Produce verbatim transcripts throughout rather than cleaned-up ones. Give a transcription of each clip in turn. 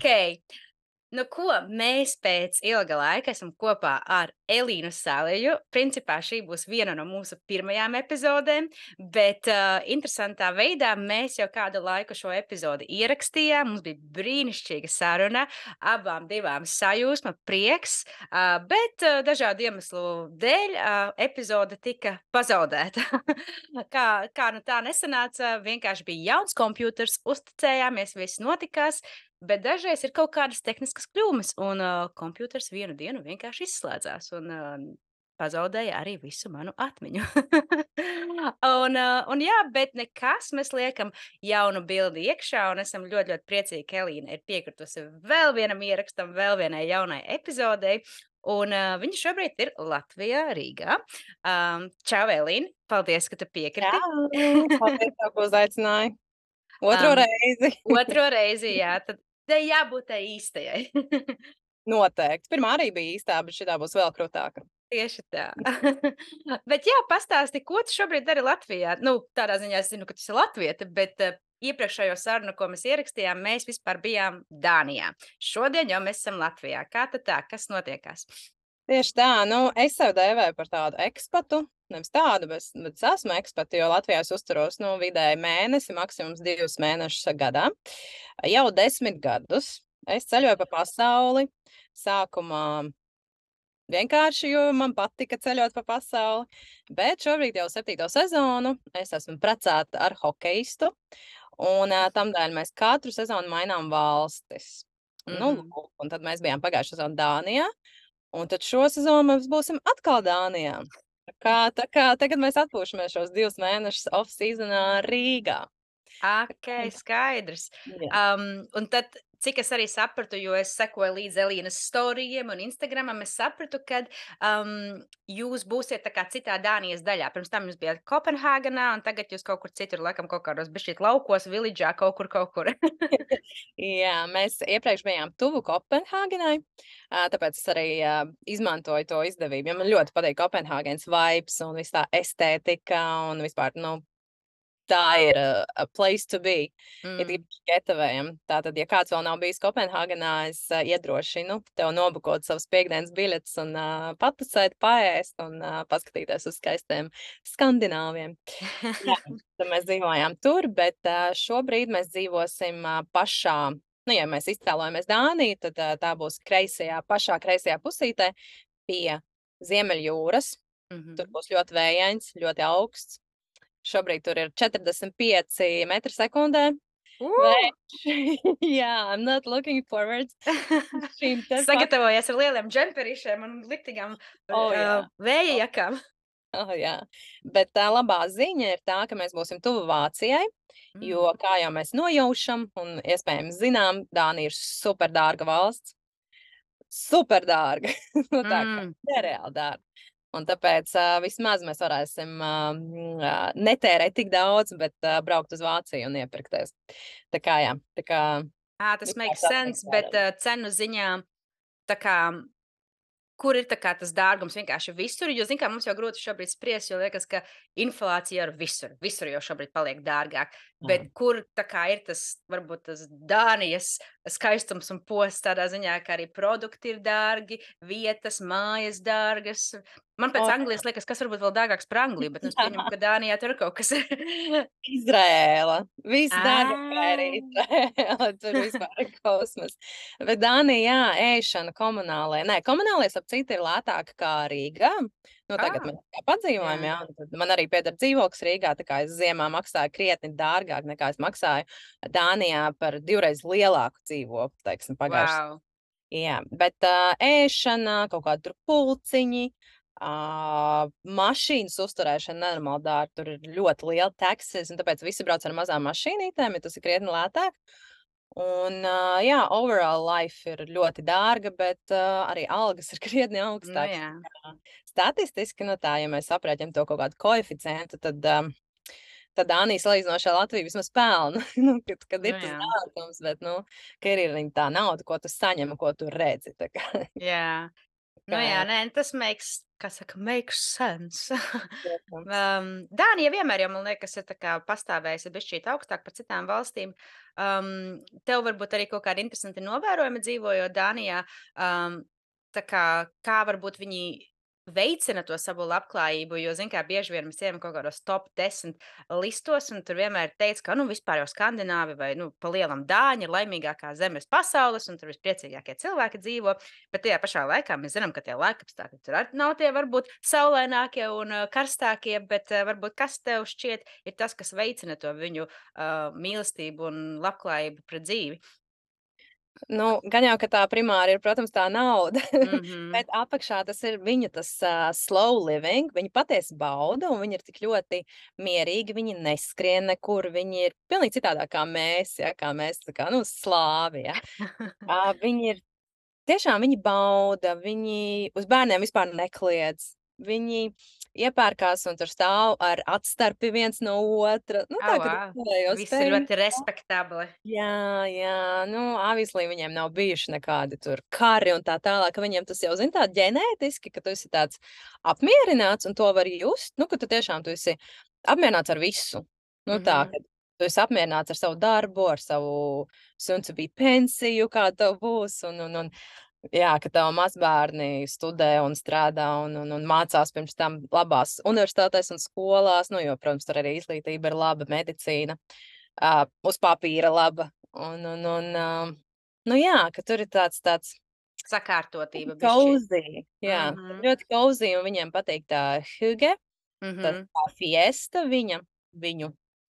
Ok. Nu, ko mēs pēc ilga laika esam kopā ar Elīnu Saleju. Principā šī būs viena no mūsu pirmajām epizodēm, bet uh, interesantā veidā mēs jau kādu laiku šo epizodi ierakstījām. Mums bija brīnišķīga saruna, abām divām sajūsma, prieks, uh, bet uh, dažādu iemeslu dēļ uh, epizode tika pazaudēta. kā, kā nu tā nesanāca, vienkārši bija jauns kompjuters, uzticējāmies, viss notikās. Bet dažreiz ir kaut kādas tehniskas kļūmes, un uh, kompjuters vienu dienu vienkārši izslēdzās un uh, pazaudēja arī visu manu atmiņu. un, uh, un jā, bet nekas, mēs liekam jaunu bildi iekšā, un esam ļoti, ļoti priecīgi, ka Elīna ir piekritusi vēl vienam ierakstam, vēl vienai jaunai epizodei. Un uh, viņa šobrīd ir Latvijā, Rīgā. Um, čau, Elīna! Paldies, ka tu piekriti! Čau! Paldies, tev, ka uzaicināji. Otro Um, reizi. Otro reizi, jā. Tad te jābūt tai īstajai. Noteikti. Pirmā arī bija īstā, bet šitā būs vēl krūtāka. Tieši tā. Bet jā, pastāsti, ko tu šobrīd dari Latvijā? Nu, tādā ziņā es zinu, ka tu esi latviete, bet uh, iepriekšējo sarunu, ko mēs ierakstījām, mēs vispār bijām Dānijā. Šodien jau mēs esam Latvijā. Kā tad tā? Kas notiekās? Tieši tā. Nu, es sev dēvēju par tādu ekspatu. Nevis tādu, bet, bet es esmu ekspati, jo Latvijā es uzturos nu, vidēji mēnesi, maksimums divus mēnešus gadā. Jau desmit gadus es ceļoju pa pasauli. Sākumā vienkārši, jo man patika ceļot pa pasauli, bet šobrīd jau septīto sezonu es esmu precēta ar hokeistu, un uh, tamdēļ mēs katru sezonu mainām valstis. Mm-hmm. Nu, lūk, un tad mēs bijām pagājušā sezonu Dānijā, un tad šo sezonu mēs būsim atkal Dānijā. Tā kā, tā kā tagad mēs atpūšamies šos divus mēnešus off-seasonā Rīgā. Ok, skaidrs. Um, un tad, cik es arī sapratu, jo es sekoju līdz Elīnas storijiem un Instagramam, es sapratu, ka um, jūs būsiet tā kā citā Dānijas daļā. Pirms tam jūs bijāt Kopenhāgenā, un tagad jūs kaut kur citur, laikam, kaut kādos bišķīt laukos, villageā, kaut kur, kaut kur. Jā, mēs iepriekš bijām tuvu Kopenhāgenai, tāpēc es arī izmantoju to izdevību, jo man ļoti patīk Kopenhāgenes vibes un viss tā estētika un vispār, nu, tā ir uh, a place to be, mm. ir īpaši getavējam. Tātad, ja kāds vēl nav bijis Kopenhāgenā, es uh, iedrošinu tev nobukot savas piekdienas biļetes un uh, patusēt, paēst un uh, paskatīties uz skaistiem skandināviem. Jā, tad mēs dzīvojām tur, bet uh, šobrīd mēs dzīvosim uh, pašā, nu, ja mēs iztēlojamies Dāniju, tad uh, tā būs kreisajā, pašā kreisajā pusītē pie Ziemeļjūras. Mm-hmm. Tur būs ļoti vējains, ļoti augsts. Šobrīd tur ir četrdesmit pieci metri sekundē. Uh! Jā, I'm not looking forward. Sagatavojies ar lieliem džemperīšiem un liktīgām oh, uh, vēja jakām. Oh, jā. Bet tā labā ziņa ir tā, ka mēs būsim tuvu Vācijai, mm. jo, kā jau mēs nojaušam un iespējams zinām, Dānija ir superdārga valsts. Superdārga. Nu, tā kā mm. nereāli dārga. Un tāpēc uh, vismaz mēs varēsim uh, netērēt tik daudz, bet uh, braukt uz Vāciju un iepirkties. Tā kā jā, tā kā... À, tas makes sense, bet uh, cenu ziņā, tā kā, kur ir tā kā tas dārgums vienkārši visur? Jo, zin kā, mums jau grūti šobrīd spriest, jo liekas, ka inflācija ir visur. Visur jau šobrīd paliek dārgāk. Jā. Bet kur tā kā ir tas, varbūt tas Dānijas skaistums un posts tādā ziņā, ka arī produkti ir dārgi, vietas, mājas dārgas. Man pēc oh, Anglijas liekas, kas varbūt vēl dārgāks par Angliju, bet es pieņemu, ka Dānijā tur ir kaut kas. Izrēla. Viss dārgāk ir Izrēla. Tur vispār ir kosmos. Bet Dānijā, jā, ēšana komunālē. Nē, komunālē ap citu ir lētāka kā Rīgā. Nu, tagad ah. mēs padzīvojam, jā. jā. Man arī pieder dzīvoklis Rīgā, tā kā es ziemā maksāju krietni dārgāk nekā es maksāju Dānijā par divreiz lielāku dzīvokli, teiksim, pagājušajā. Wow. Jā, bet uh, ēšana, kaut kādi tur pulciņi, Uh, mašīnas uzturēšana nenormāli dārga, tur ir ļoti liela taxes, un tāpēc visi brauc ar mazām mašīnītēm, ja tas ir krietni lētāk. Un, uh, jā, overall life ir ļoti dārga, bet uh, arī algas ir krietni augstākas. Nu, statistiski, nu tā, ja mēs aprēķam to kaut kādu koeficientu, tad, um, tad Dānija salīdzinoši ar Latviju vismaz pelna, nu, kad, kad ir nu, tas dārgums, bet, nu, ka ir, ir tā nauda, ko tu saņem, ko tu redzi. Tā kā. Jā. Nu Kā jā, nē, tas makes, kā saka, makes sense. protams. Um, Dānija vienmēr jau, man liekas, ir tā kā pastāvējusi bišķīt augstāk par citām valstīm. Um, Tev varbūt arī kaut kādi interesanti novērojumi dzīvojot Dānijā. Um, tā kā, kā varbūt viņi veicina to savu labklājību, jo, zin kā, bieži vien mēs ejam kaut kādos top desmit listos, un tur vienmēr teica, ka, nu, vispār jau Skandināvi vai, nu, pa lielam Dāņi ir laimīgākā zemes pasaules, un tur vispriecīgākie cilvēki dzīvo. Bet tajā pašā laikā mēs zinām, ka tie laikapstākļi tur arī nav tie varbūt saulainākie un uh, karstākie, bet uh, varbūt kas tev šķiet ir tas, kas veicina to viņu uh, mīlestību un labklājību pret dzīvi. Nu, gan jau, ka tā primāri ir, protams, tā nauda, Mhm. bet apakšā tas ir viņu tas uh, slow living, viņi patiesi bauda, un viņi ir tik ļoti mierīgi, viņi neskrien nekur, viņi ir pilnīgi citādāk kā mēs, ja, kā mēs, tā kā, nu, slāvi, ja. Uh, viņi ir Tiešām viņi bauda, viņi uz bērniem vispār nekliedz. Viņi iepērkās un tur stāv ar atstarpi viens no otra. Nu, Oh, tā, kad wow. uzpūlējos Visi face. ļoti respektabli. Jā, jā, nu, obviously viņiem nav bijuši nekādi tur kari un tā tālāk, ka viņiem tas jau, zin, tā ģenētiski, ka tu esi tāds apmierināts un to var just, nu, ka tu tiešām tu esi apmierināts ar visu. Nu, tā, Mhm. ka tu esi apmierināts ar savu darbu, ar savu soon to be pensiju, kā tev būs, un, un, un jā, ka tavi mazbērni studē un strādā un, un, un mācās pirms tam labās universitātēs un skolās, nu, jo, protams, tur arī izglītība ir laba, medicīna, uh, uz papīra laba. Un, un, un uh, nu jā, ka tur ir tāds, tāds Sakārtotība bišķiņ. cozy, jā, Mhm. ļoti cozy, un viņiem patīk tā hygge, tas Mhm. tā fiesta viņa, viņu,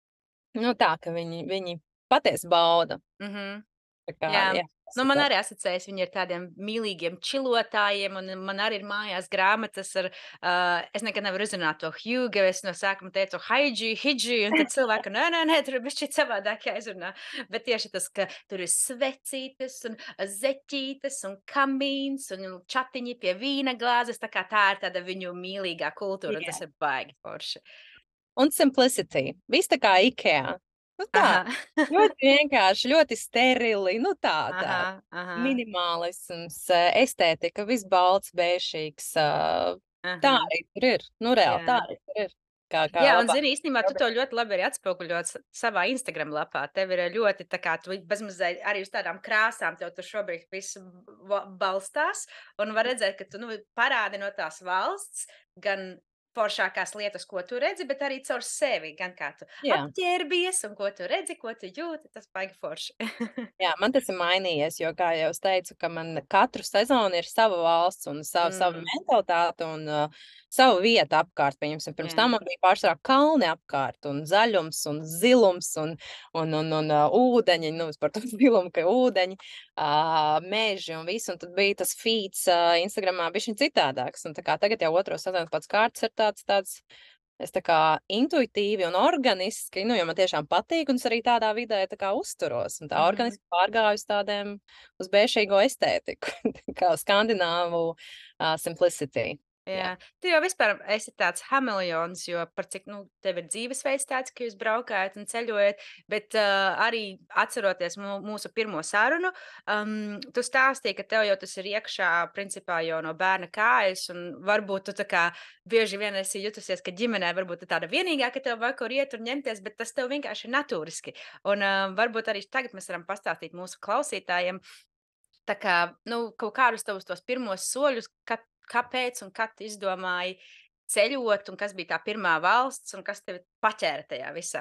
nu tā, ka viņi, viņi patiesi bauda. Mhm. Tā kā, Jā, jā, tas nu, ir man tas. arī asociējas viņi ar tādiem mīlīgiem čilotājiem, un man arī ir mājās grāmatas ar, uh, es nekad nevaru izrunāt to Hjuge, es no sākuma teicu Haidži, Hidži, un tad cilvēki, nē, nē, nē, tur ir bišķi savādāk jāizrunā. Bet tieši tas, ka tur ir svecītes un zeķītes un kamīns un čatiņi pie vīna glāzes, tā kā tā ir tāda viņu mīlīgā kultūra, un Jā. tas ir baigi forši. Un simplicity. Viss tā kā IKEA. Nu tā, Aha. ļoti vienkārši, ļoti sterili, nu tā, tā. Aha, aha, Minimālisms, eh, estētika, viss balts, bēšīgs. ā, Tā aha. arī tur ir. Nu, reāli, tā Jā. arī tur ir. Kā, kā Jā, un labāk. zini, īstenībā tu to ļoti labi arī atspoguļot s savā Instagram lapā. Tev ir ļoti tā kā tu bezmazliet arī uz tādām krāsām, tev tur šobrīd viss va balstās, un var redzēt, ka tu, nu, parādi no tās valsts gan foršākās lietas, ko tu redzi, bet arī caur sevi, gan kā tu Jā. apģērbies un ko tu redzi, ko tu jūti, tas baigi forši. Jā, man tas ir mainījies, jo, kā jau es teicu, ka man katru sezonu ir sava valsts un sava, sava Mm, mentalitāte un uh, sava vieta apkārt. Pieņemsim, pirms jā. tam man bija pārsvarā kalni apkārt un zaļums un zilums un, un, un, un uh, ūdeņi, nu, es par to zilumu, ka ūdeņi, uh, meži un viss, un tad bija tas feeds uh, Instagramā bišķiņ citādāks. Un tā kā tagad jau otro sezonu pats kārts ir tāds, tāds Es tā kā intuitīvi un organiski, nu, jo man tiešām patīk, un es arī tādā vidē tā kā uzturos, un tā Mhm. organiski pārgāju uz tādiem, uz bēšīgo estētiku, kā skandināvu uh, simplicity. Jā. Jā, tu jau vispār esi tāds hameleons, jo par cik, nu, tev ir dzīvesveids tāds, ka jūs braukājat un ceļojat, bet uh, arī atceroties mū, mūsu pirmo sarunu, um, tu stāstīji, ka tev jau tas ir iekšā, principā jau no bērna kājas, un varbūt tu tā kā bieži vien esi jutusies, ka ģimenē varbūt ir tāda vienīgā, ka tev vajag kur iet un ņemties, bet tas tev vienkārši ir natūriski. Un uh, varbūt arī tagad mēs varam pastāstīt mūsu klausītājiem, tā kā, nu, kaut kādus tavus tos pirmos soļus, kad kāpēc un kad tu izdomāji ceļot, un kas bija tā pirmā valsts, un kas tevi paķēra tajā visā?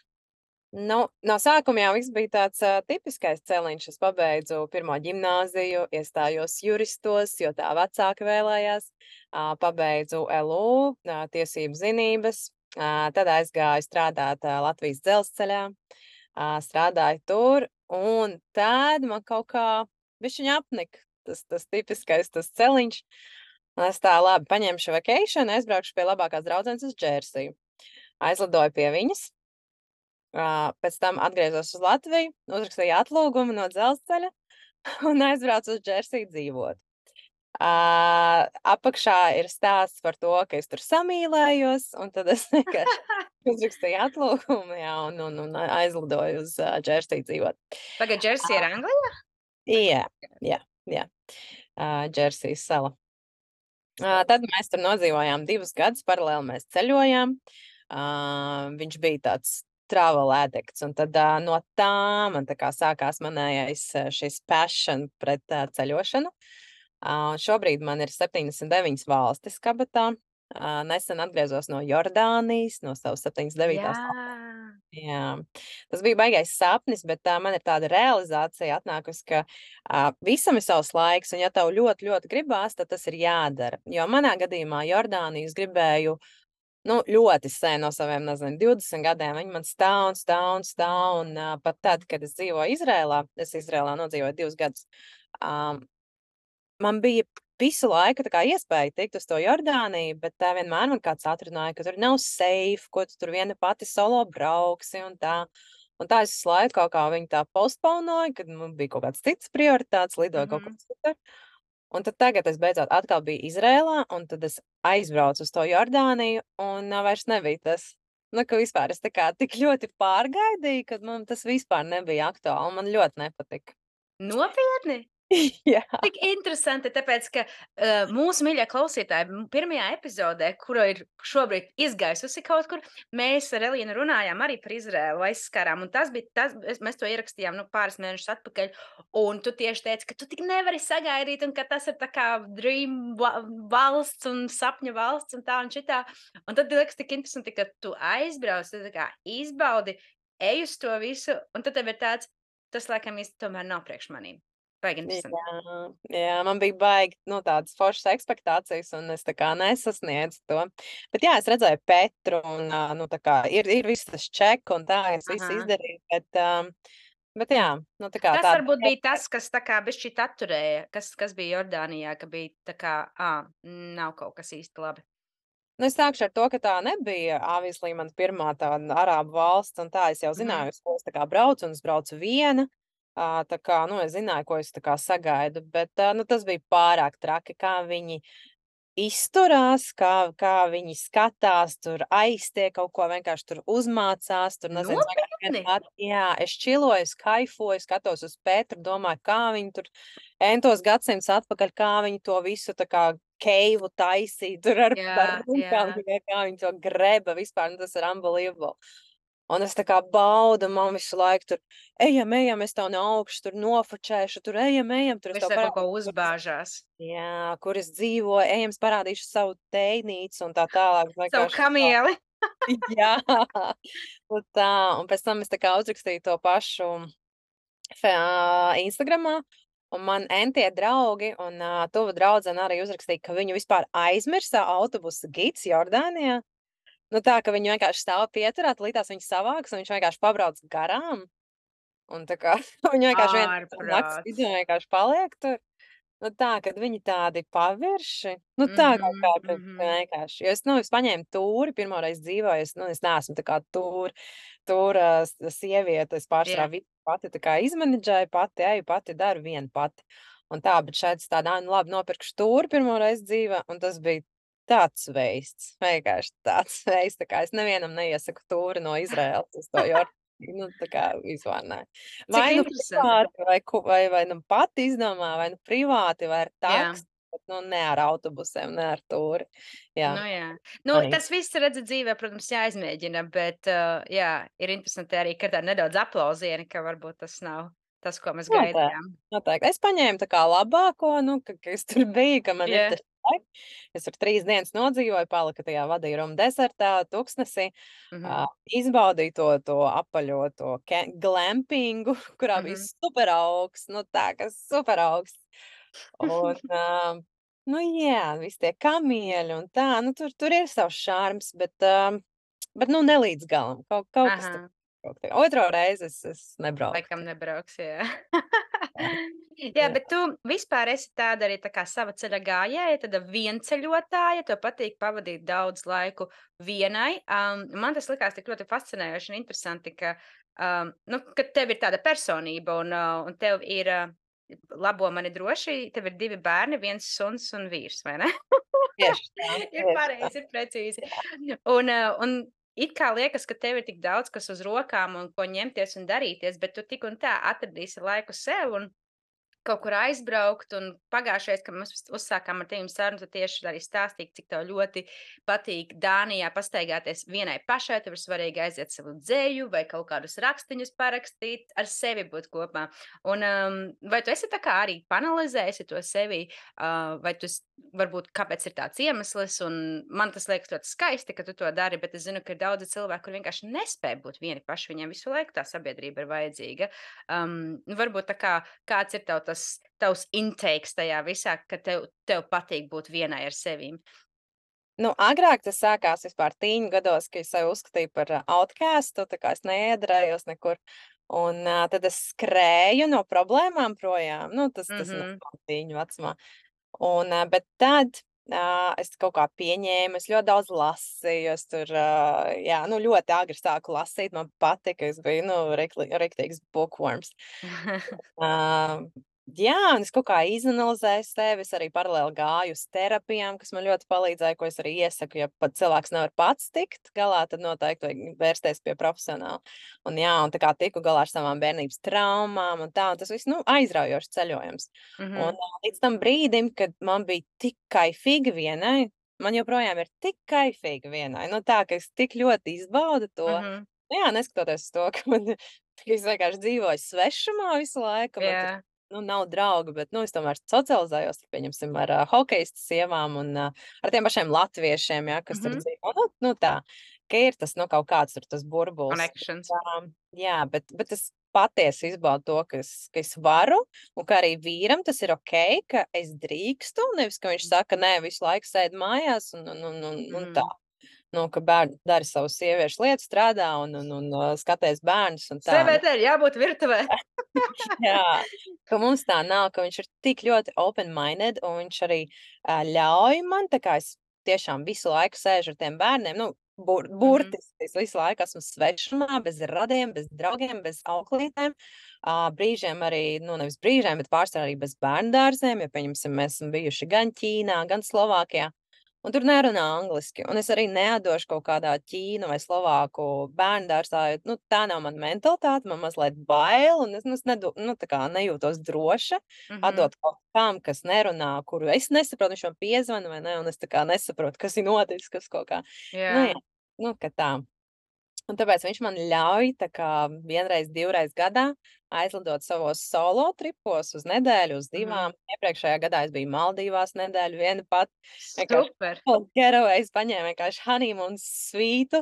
Nu, no sākuma jau viss bija tāds uh, tipiskais celiņš. Es pabeidzu pirmo ģimnāziju, iestājos juristos, jo tā vecāki vēlējās. Uh, pabeidzu L U, uh, tiesību zinības, uh, tad aizgāju strādāt uh, Latvijas dzelzceļā, uh, strādāju tur, un tad man kaut kā bišķiņ apnika tas, tas tipiskais, tas celiņš. Un es tā labi paņemšu vacation, aizbraukšu pie labākās draudzenes uz Džersiju. Aizlidoju pie viņas. Ā, pēc tam atgriezos uz Latviju, uzrakstīju atlūgumu no dzelzceļa un aizbraucu uz Džersiju dzīvot. Ā, apakšā ir stāsts par to, ka es tur samīlējos, un tad es vienkārši uzrakstīju atlūgumu, jā, un, un, un aizlidoju uz uh, Džersiju dzīvot. Pagaid, Džersija ir Anglijā? Jā, jā, jā. Uh, Džersijas sala. Ā, tad mēs tur nodzīvojām divus gadus, paralēli mēs ceļojām. Ā, viņš bija tāds travel addicts, un tad, ā, no tā man tā kā sākās manējais šis passion pret ā, ceļošanu. Ā, šobrīd man ir septiņdesmit deviņas valstis kabatā. Ā, nesen atgriezos no Jordānijas, no savas septiņdesmit devītās Jā. Jā, tas bija baigais sapnis, bet tā man ir tāda realizācija atnākusi, ka uh, visam ir savs laiks, un ja tev ļoti, ļoti gribās, tad tas ir jādara. Jo manā gadījumā Jordāniju es gribēju nu, ļoti sen no saviem, nezinu, divdesmit gadiem. Viņi man stāv un stāv un stāv, un uh, pat tad, kad es dzīvoju Izrēlā, es Izrēlā nodzīvoju divus gadus, um, man bija visu laiku tā kā iespēja tikt uz to Jordāniju, bet tā vienmēr man kāds atrunāja, ka tur nav safe, ko tu tur viena pati solo brauksi un tā. Un tā es visu laiku kaut kā viņu tā postponoju, kad man bija kaut kāds cits prioritāts, lidoju kaut kur Mhm. citur. Un tad tagad es beidzot atkal biju Izrēlā, un tad es aizbraucu uz to Jordāniju, un ā, vairs nebija tas. Nu, ka vispār es tā kā tik ļoti pārgaidīju, ka man tas vispār nebija aktuāli, un man ļoti nepatika. Nopietni? Jā. Tik interesanti, tāpēc, ka uh, mūsu mīļie klausītāji, m- pirmajā epizodē, kura ir šobrīd izgaisusi kaut kur, mēs ar Elīnu runājām arī par Izraēlu, aizskārām, un tas bija tas, es- mēs to ierakstījām nu, pāris mēnešus atpakaļ, un tu tieši teici, ka tu tik nevari sagaidīt, un ka tas ir tā kā dream va- valsts un sapņa valsts un tā un šitā. Un tad liekas tik interesanti, ka tu aizbrauc, tu tā kā izbaudi, ej uz to visu, un tad tev ir tāds, tas laikam īsti tomēr nav priekš manīm. Baigi interesanti. Jā, jā, man bija baigi, nu, tādas foršas ekspektācijas, un es tā kā nesasniedzu to. Bet jā, es redzēju Petru, un, ā, nu, tā kā ir, ir viss tas ček, un tā, es visu Aha. izdarīju, bet, um, bet jā, nu, tā kā Kas tāda. varbūt bija tas, kas tā kā bišķīt atturēja? Kas, kas bija Jordānijā, ka bija tā kā, ā, nav kaut kas īsti labi? Nu, es sākšu ar to, ka tā nebija, obviously, man pirmā tāda arābu valsts, un tā es jau Mhm. zināju, uz ko es tā kā braucu, un es braucu viena. Ā, tā kā, nu, es zināju, ko es tā kā sagaidu, bet, ā, nu, tas bija pārāk traki, kā viņi izturās, kā, kā viņi skatās, tur aiztiek kaut ko, vienkārši tur uzmācās, tur nezinu, es vienkārši vien Nopietni? pat, jā, es čiloju, es kaifoju, skatos uz Petru, domāju, kā viņi tur entos gadsimtus atpakaļ, kā viņi to visu tā kā keivu taisīja, tur ar, ar Jā, rukām, jā. tikai kā viņi to greba vispār, nu, tas ir unbelievable. Un es tā kā baudu, man visu laiku tur, ejam, ejam, es tev no augšas tur nofočēšu, tur ejam, ejam, tur es tev Visai kaut ko parādīšu, kur es uzbāžās. Jā, kur es dzīvoju, ejam, es parādīšu savu teinīcu un tā tālāk. Savu Vienkārši tā, kamieli. jā, un tā, un pēc tam es tā kā uzrakstīju to pašu fe Instagramā, un man entie draugi un ā, tuva draudzene arī uzrakstīja, ka viņu vispār aizmirsa autobusa gids Jordānijā. Nu tā, ka viņi vienkārši stāv pieturā, līdās viņi savāks, un viņš vienkārši pabrauc garām, un tā kā viņi vienkārši vien nakts Ārprāts. vidū vienkārši paliek tur. Nu tā, kad viņi tādi pavirši, nu tā kaut kā, Mhm, ka ka mhm. vienkārši, jo es, nu, es paņēmu tūri, pirmo reizi dzīvē, es, nu, es neesmu tā kā tūri, tūra s sieviete, es pārsvarā Jā. visu pati tā kā izmenedžēju, pati eju, pati daru viena pati. Un tā, bet šeit es tādu, ā, nu labi, nopirkšu tūri pirmo reizi dzīvē, un tas bija tāds veists, vienkārši tāds veists, tā kā es nevienam neiesaku tūri no Izraēlas uz to Jordāniju, nu, tā kā vispār nē. Cik Vai nu interesanti. privāti, vai ku vai vai nu pati izdomā, vai nu privāti, vai ar Jā. taksu, bet, nu, ne ar autobusiem, ne ar tūri. Jā, Nu, jā. Nu, arī. tas viss, redzi, dzīvē, protams, jāizmēģina, bet, uh, jā, ir interesanti arī, ka tā nedaudz aplausieni, ka varbūt tas nav tas, ko mēs Noteikti, gaidījām. noteikti. Es paņēmu tā kā labāko, nu, ka ka es tur biju, ka man ir Jā. tas laiks. Es tur trīs dienas nodzīvoju, paliku tajā vadīruma desertā, tuksnesī, ā, Mhm, izbaudīju to to apaļo to ke glampingu, kurā bija mhm. super augsts, nu tā, ka super augsts. Un, ā, nu jā, visi tie kamieļi un tā, nu tur tur ir savs šarms, bet, ā, bet, nu, ne līdz galam. Kaut kaut kas tur Aha. kaut kā. Otro reizi es es nebraucu Laikam tur. nebrauks, jā. Jā, Jā, jā. bet tu vispār esi tāda arī tā kā sava ceļa gājēja, tāda vienceļotāja, tev patīk pavadīt daudz laiku vienai. Um, man tas likās tik ļoti fascinējoši un interesanti, ka, um, nu, ka tev ir tāda personība un, uh, un tev ir, uh, labo mani droši, tev ir divi bērni, viens suns un vīrs, vai ne? Tieši tā, Ir tieši tā. pareizi, ir precīzi. Un, uh, un it kā liekas, ka tev ir tik daudz kas uz rokām un ko ņemties un darīties, bet tu tik un tā atradīsi laiku sev un kaut kur aizbraukt, un pagājušais, kad mēs uz uzsākām ar tevi sarunu, tu tieši arī stāstīji, cik tev ļoti patīk Dānijā pastaigāties vienai pašai. Tev ir svarīgi aiziet savu dzēju vai kaut kādus rakstiņus parakstīt, ar sevi būt kopā. Un, um, vai tu esi tā kā arī panalizējusi to sevi, uh, vai tu s varbūt kāpēc ir tāds iemesls, un man tas liekas ļoti skaisti, ka tu to dari, bet es zinu, ka ir daudzi cilvēki, kuri vienkārši nespēj būt vieni paši, viņiem visu laiku tā sabiedrība ir vajadzīga. Um, nu, varbūt tā kā kāds ir tev tas tavs intakes tajā visā, ka tev tev patīk būt vienai ar sevīm? Nu, agrāk tas sākās vispār tīņu gados, ka es sevi uzskatīju par uh, outcastu, tā kā es neiedarējos nekur. Un uh, tad es skrēju no problēmām projām. Nu, tas, tas ir Mhm. normāli tīņu vecumā. Un, uh, bet tad uh, es kaut kā pieņēmu, es ļoti daudz lasīju, es tur, uh, jā, nu, ļoti agri sāku lasīt, man patika, es biju, nu, rikli- riktīgs bookworms. Ā, jā, un es kaut kā izanalizēju sevi, es arī paralēli gāju uz terapijām, kas man ļoti palīdzēja, ko es arī iesaku, ja pat cilvēks nevar pats tikt galā, tad noteikti vajag vērsties pie profesionāla. Un jā, un tā kā tiku galā ar savām bērnības traumām un tā, un tas viss, nu, aizraujošs ceļojums. Un Mhm. ā, līdz tam brīdim, kad man bija tik kaifīgi vienai, man joprojām ir tik kaifīgi vienai, nu tā, ka es tik ļoti izbaudu to, Mhm. nu jā, neskatoties uz to, ka man ka es vienkārši dzīvoju svešumā visu laiku, man tur, Jā. nu, nav draugu, bet, nu, es tomēr socializējos, pieņemsim, ar uh, hokeistu sievām un uh, ar tiem pašiem latviešiem, ja, kas tur Mhm. dzīvo. Nu, nu tā, ka ir tas, nu, kaut kāds tur tas burbulis. Connections. Um, jā, bet, bet es patiesi izbaudu to, ka es, ka es varu, un ka arī vīram tas ir ok, ka es drīkstu, nevis, ka viņš saka, nē, visu laiku sēd mājās un, un, un, un, un tā. Mhm. Nu, ka bērni dara savu sieviešu lietu, strādā un, un, un uh, skaties bērnus un tā. Nu, Sievietei ir jābūt virtuvē. jā, ka mums tā nav, ka viņš ir tik ļoti open-minded, un viņš arī uh, ļauj man, tā kā es tiešām visu laiku sēžu ar tiem bērniem, nu, bur, Mhm. burtiski es visu laiku esmu svešumā, bez radiem, bez draugiem, bez auklītēm. Uh, brīžiem arī, nu, nevis brīžiem, bet pārsvarā arī bez bērndārziem, jo, pieņemsim, mēs esam bijuši gan Ķīnā, gan Slovākijā. Un tur nerunā angliski, un es arī neatdošu kaut kādā ķīnu vai slovāku bērndārzā, jo, nu, tā nav mana mentalitāte, man mazliet bail, un es, nu, es nedu, nu, tā kā nejūtos droša Mhm. atdot kaut kam, kas nerunā, kuru es nesaprotu, viņš man piezvana vai ne, un es tā kā nesaprotu, kas ir noticis, kas kaut kā, nu, jā, Jā. nu, ka tā. Un tāpēc viņš man ļauj tā kā vienreiz, divreiz gadā aizlidot savos solo tripos uz nedēļu, uz Mhm. divām. Iepriekšējā gadā es biju Maldīvās nedēļu viena pati. Vienkārši Super. couple getaway, es paņēmu vienkārši honeymoon svītu,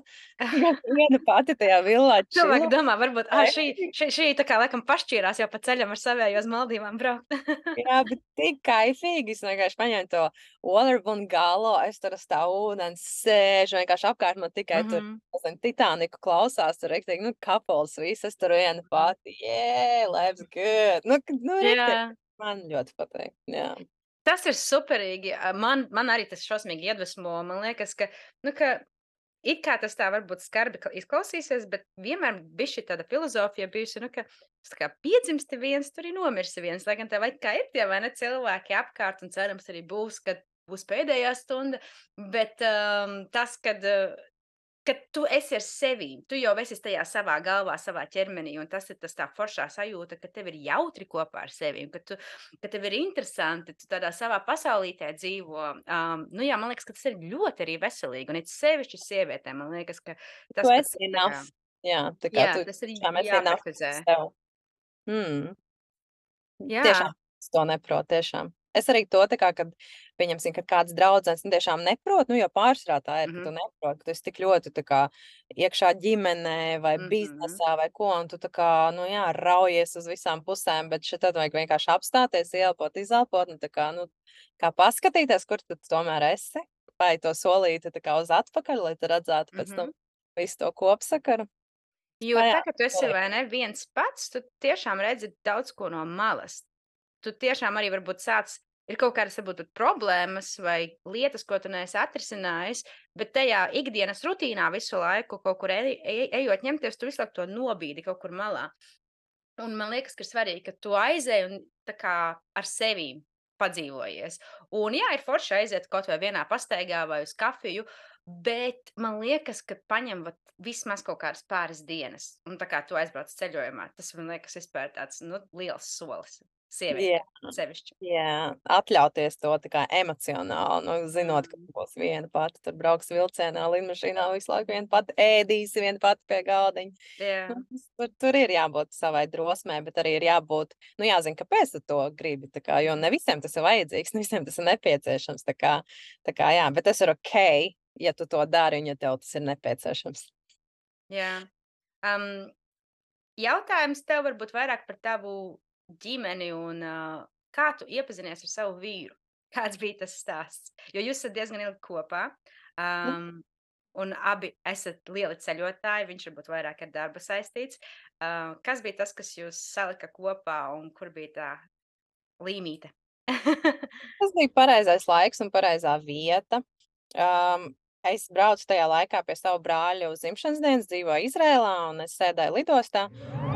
viena pati tajā villā Cilvēki čilo. domā, varbūt, ah, šī šī šī tā kā laikam pašķīrās jau pa ceļam ar savējo uz Maldīvām braukt. Jā, bet tik kaifīgi. Es vienkārši paņēmu to Olarbunu galo, es tur uz tā ūdens sēžu, vienkārši apkārt man tikai tur, Mhm. nezinu, Titaniku klausās, tur riktīgi, nu, couples, visi, es tur viena Mhm. pati, yeah, life's good. Nu, k- nu, riktīgi, Jā. man ļoti patīk, jā. Tas ir superīgi. A, man man arī tas šausmīgi iedvesmo. Man liekas, ka, nu, ka it kā tas tā varbūt skarbi ka izklausīsies, bet vienmēr bišķi tāda filozofija bijusi, nu, ka tas tā kā piedzimsti viens, tur arī nomirsi viens. Lai gan tev it kā ir tie, vai ne, cilvēki apkārt, un cerams arī būs, kad būs pēdējā stunda, bet, um, tas, kad, uh, kad tu esi ar sevīm, tu jau esi tajā savā galvā, savā ķermenī, un tas ir tas tā foršā sajūta, ka tev ir jautri kopā ar sevīm, ka tu ka tev ir interesanti, tu tādā savā pasaulītē dzīvo. Um, nu jā, man liekas, ka tas ir ļoti arī veselīgi, un it sevišķi sievietēm, man liekas, ka Tu tas pat esi ir tā kā enough, jā, tā kā jā, tu tas ir tiešām esi enough jāpraktizē. sev. Mm. Tiešām Jā. es to neprotu, tiešām. Es arī to tā kā, kad, pieņemsim, kad kāds draudzens, nu, tiešām neprot, nu, jo pārsvarā tā ir, ka tu Mhm, neproti, ka tu esi tik ļoti tā kā iekšā ģimenē vai mhm, biznesā vai ko, un tu tā kā, nu, jā, raujies uz visām pusēm, bet šeit tad vajag vienkārši apstāties, ieelpot, izelpot, un tā kā, nu, kā paskatīties, kur tu tomēr esi, vai to solīti tā kā uz atpakaļ, lai tu redzētu pēc mhm. tam visu to kopsakaru. Jo Tā jā, tā, ka tu esi, solīt. vai ne, viens pats, tu tiešām redzi daudz ko no malas. Tu tiešām arī varbūt sāc ir kaut kādas varbūt pat problēmas vai lietas, ko tu neesi atrisinājis, bet tajā ikdienas rutīnā visu laiku kaut kur ej ej ejot ņemties, tu visu laiku to nobīdi kaut kur malā. Un man liekas, ka ir svarīgi, ka tu aizej un tā kā ar sevīm padzīvojies. Un jā, ir forši aiziet kaut vai vienā pastaigā vai uz kafiju, Bet man liekas, ka paņem vat vismaz kaut kādas pāris dienas, un tā kā tu aizbrauc ceļojumā, tas man liekas vispār tāds, nu, liels solis Jā, sievietei sevišķi. jā, atļauties to tā kā emocionāli, nu, zinot, ka Mm. tu būsi viena pati, tur brauks vilcienā, lidmašīnā, visu laiku viena pati ēdīsi, viena pati pie galdiņa. Jā, Nu, tas tur, tur ir jābūt savai drosmei, bet arī ir jābūt, nu, jāzina, kāpēc tu to gribi, tā kā, jo ne visiem tas ir vajadzīgs, ne visiem tas ir nepieciešams, tā kā, tā kā, jā, bet tas ir ok, ja tu to dari un ja tev tas ir nepieciešams. jā. Um, jautājums tev varbūt vairāk par tavu ģimeni un uh, kā tu iepazinies ar savu vīru? Kāds bija tas stāsts? Jo jūs esat diezgan ilgi kopā, um, un abi esat lieli ceļotāji, viņš varbūt vairāk ar darba saistīts. Uh, kas bija tas, kas jūs salika kopā un kur bija tā līmīte? Tas bija pareizais laiks un pareizā vieta. Um, es braucu tajā laikā pie sava brāļa uz dzimšanas dienas, dzīvoju Izrēlā, un es sēdēju lidostā.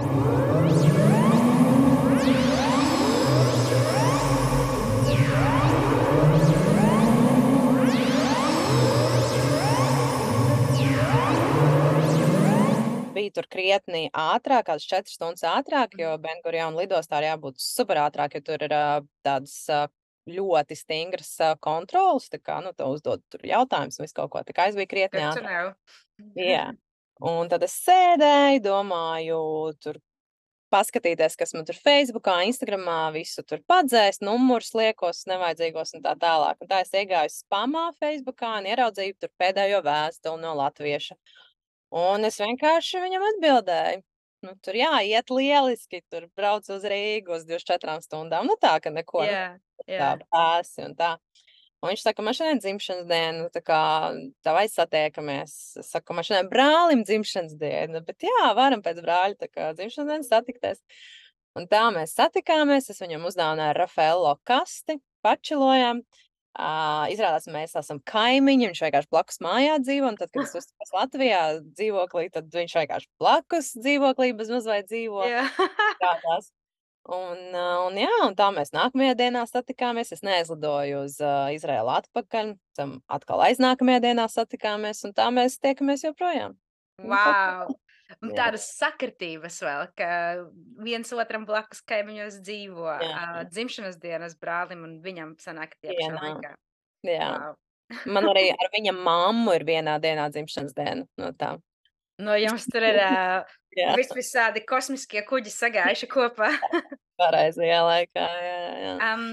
Bija tur krietni ātrāk, kādas četras stundas ātrāk, jo Ben-Guriona lidostā ir jābūt super ātrāk, jo tur ir ā, tādas ā, ļoti stingras ā, kontrolas, tā kā, nu, tev uzdod tur jautājumus un visu kaut ko, tā kā es biju krietni Good to ātrāk. know. Jā. Un tad es sēdēju, domāju, tur paskatīties, kas man tur Facebookā, Instagramā, visu tur padzēst, numurus liekos, nevajadzīgos un tā tālāk. Un tā es iegāju spamā Facebookā un ieraudzīju tur pēdējo vēstuli no latvieša. Un es vienkārši viņam atbildēju. Nu, tur jā, iet lieliski, tur brauc uz Rīgu uz divdesmit četrām stundām. Nu tā, ka neko, nu, Jā, tā jā. ēsi un tā. Un viņš saka, man šodien dzimšanas diena, nu, tā kā, tavai satiekamies. Es saku, man šodien brālim dzimšanas diena, bet jā, varam pēc brāļa, tā kā dzimšanas dienas satikties. Un tā mēs satikāmies, es viņam uzdāvināju Rafaelo kasti, pačilojām. Uh, izrādās, mēs esam kaimiņi, viņš vienkārši blakus mājā dzīvo, un tad, kad es uzstājos Latvijā dzīvoklī, tad viņš vienkārši blakus dzīvoklī bez mazliet dzīvo. Jā. Tādās. Un, uh, un jā, un tā mēs nākamajā dienā satikāmies. Es neaizlidoju uz uh, Izraēlu atpakaļ, tam atkal aiznākamajā dienā satikāmies, un tā mēs tiekamies joprojām. Nu, kaut kā Wow! tā. Un Jā, tādas sakritības vēl, ka viens otram blakus kaimiņos dzīvo, jā, ā, dzimšanas dienas brālim un viņam sanāk tie pašā dienā. laikā. Jā. Wow! Man arī ar viņa mammu ir vienā dienā dzimšanas diena. No tā. No jums tur ir ā, Jā, vis visādi kosmiskie kuģi sagājuši kopā. pareizajā laikā. Jā, jā, jā. Um,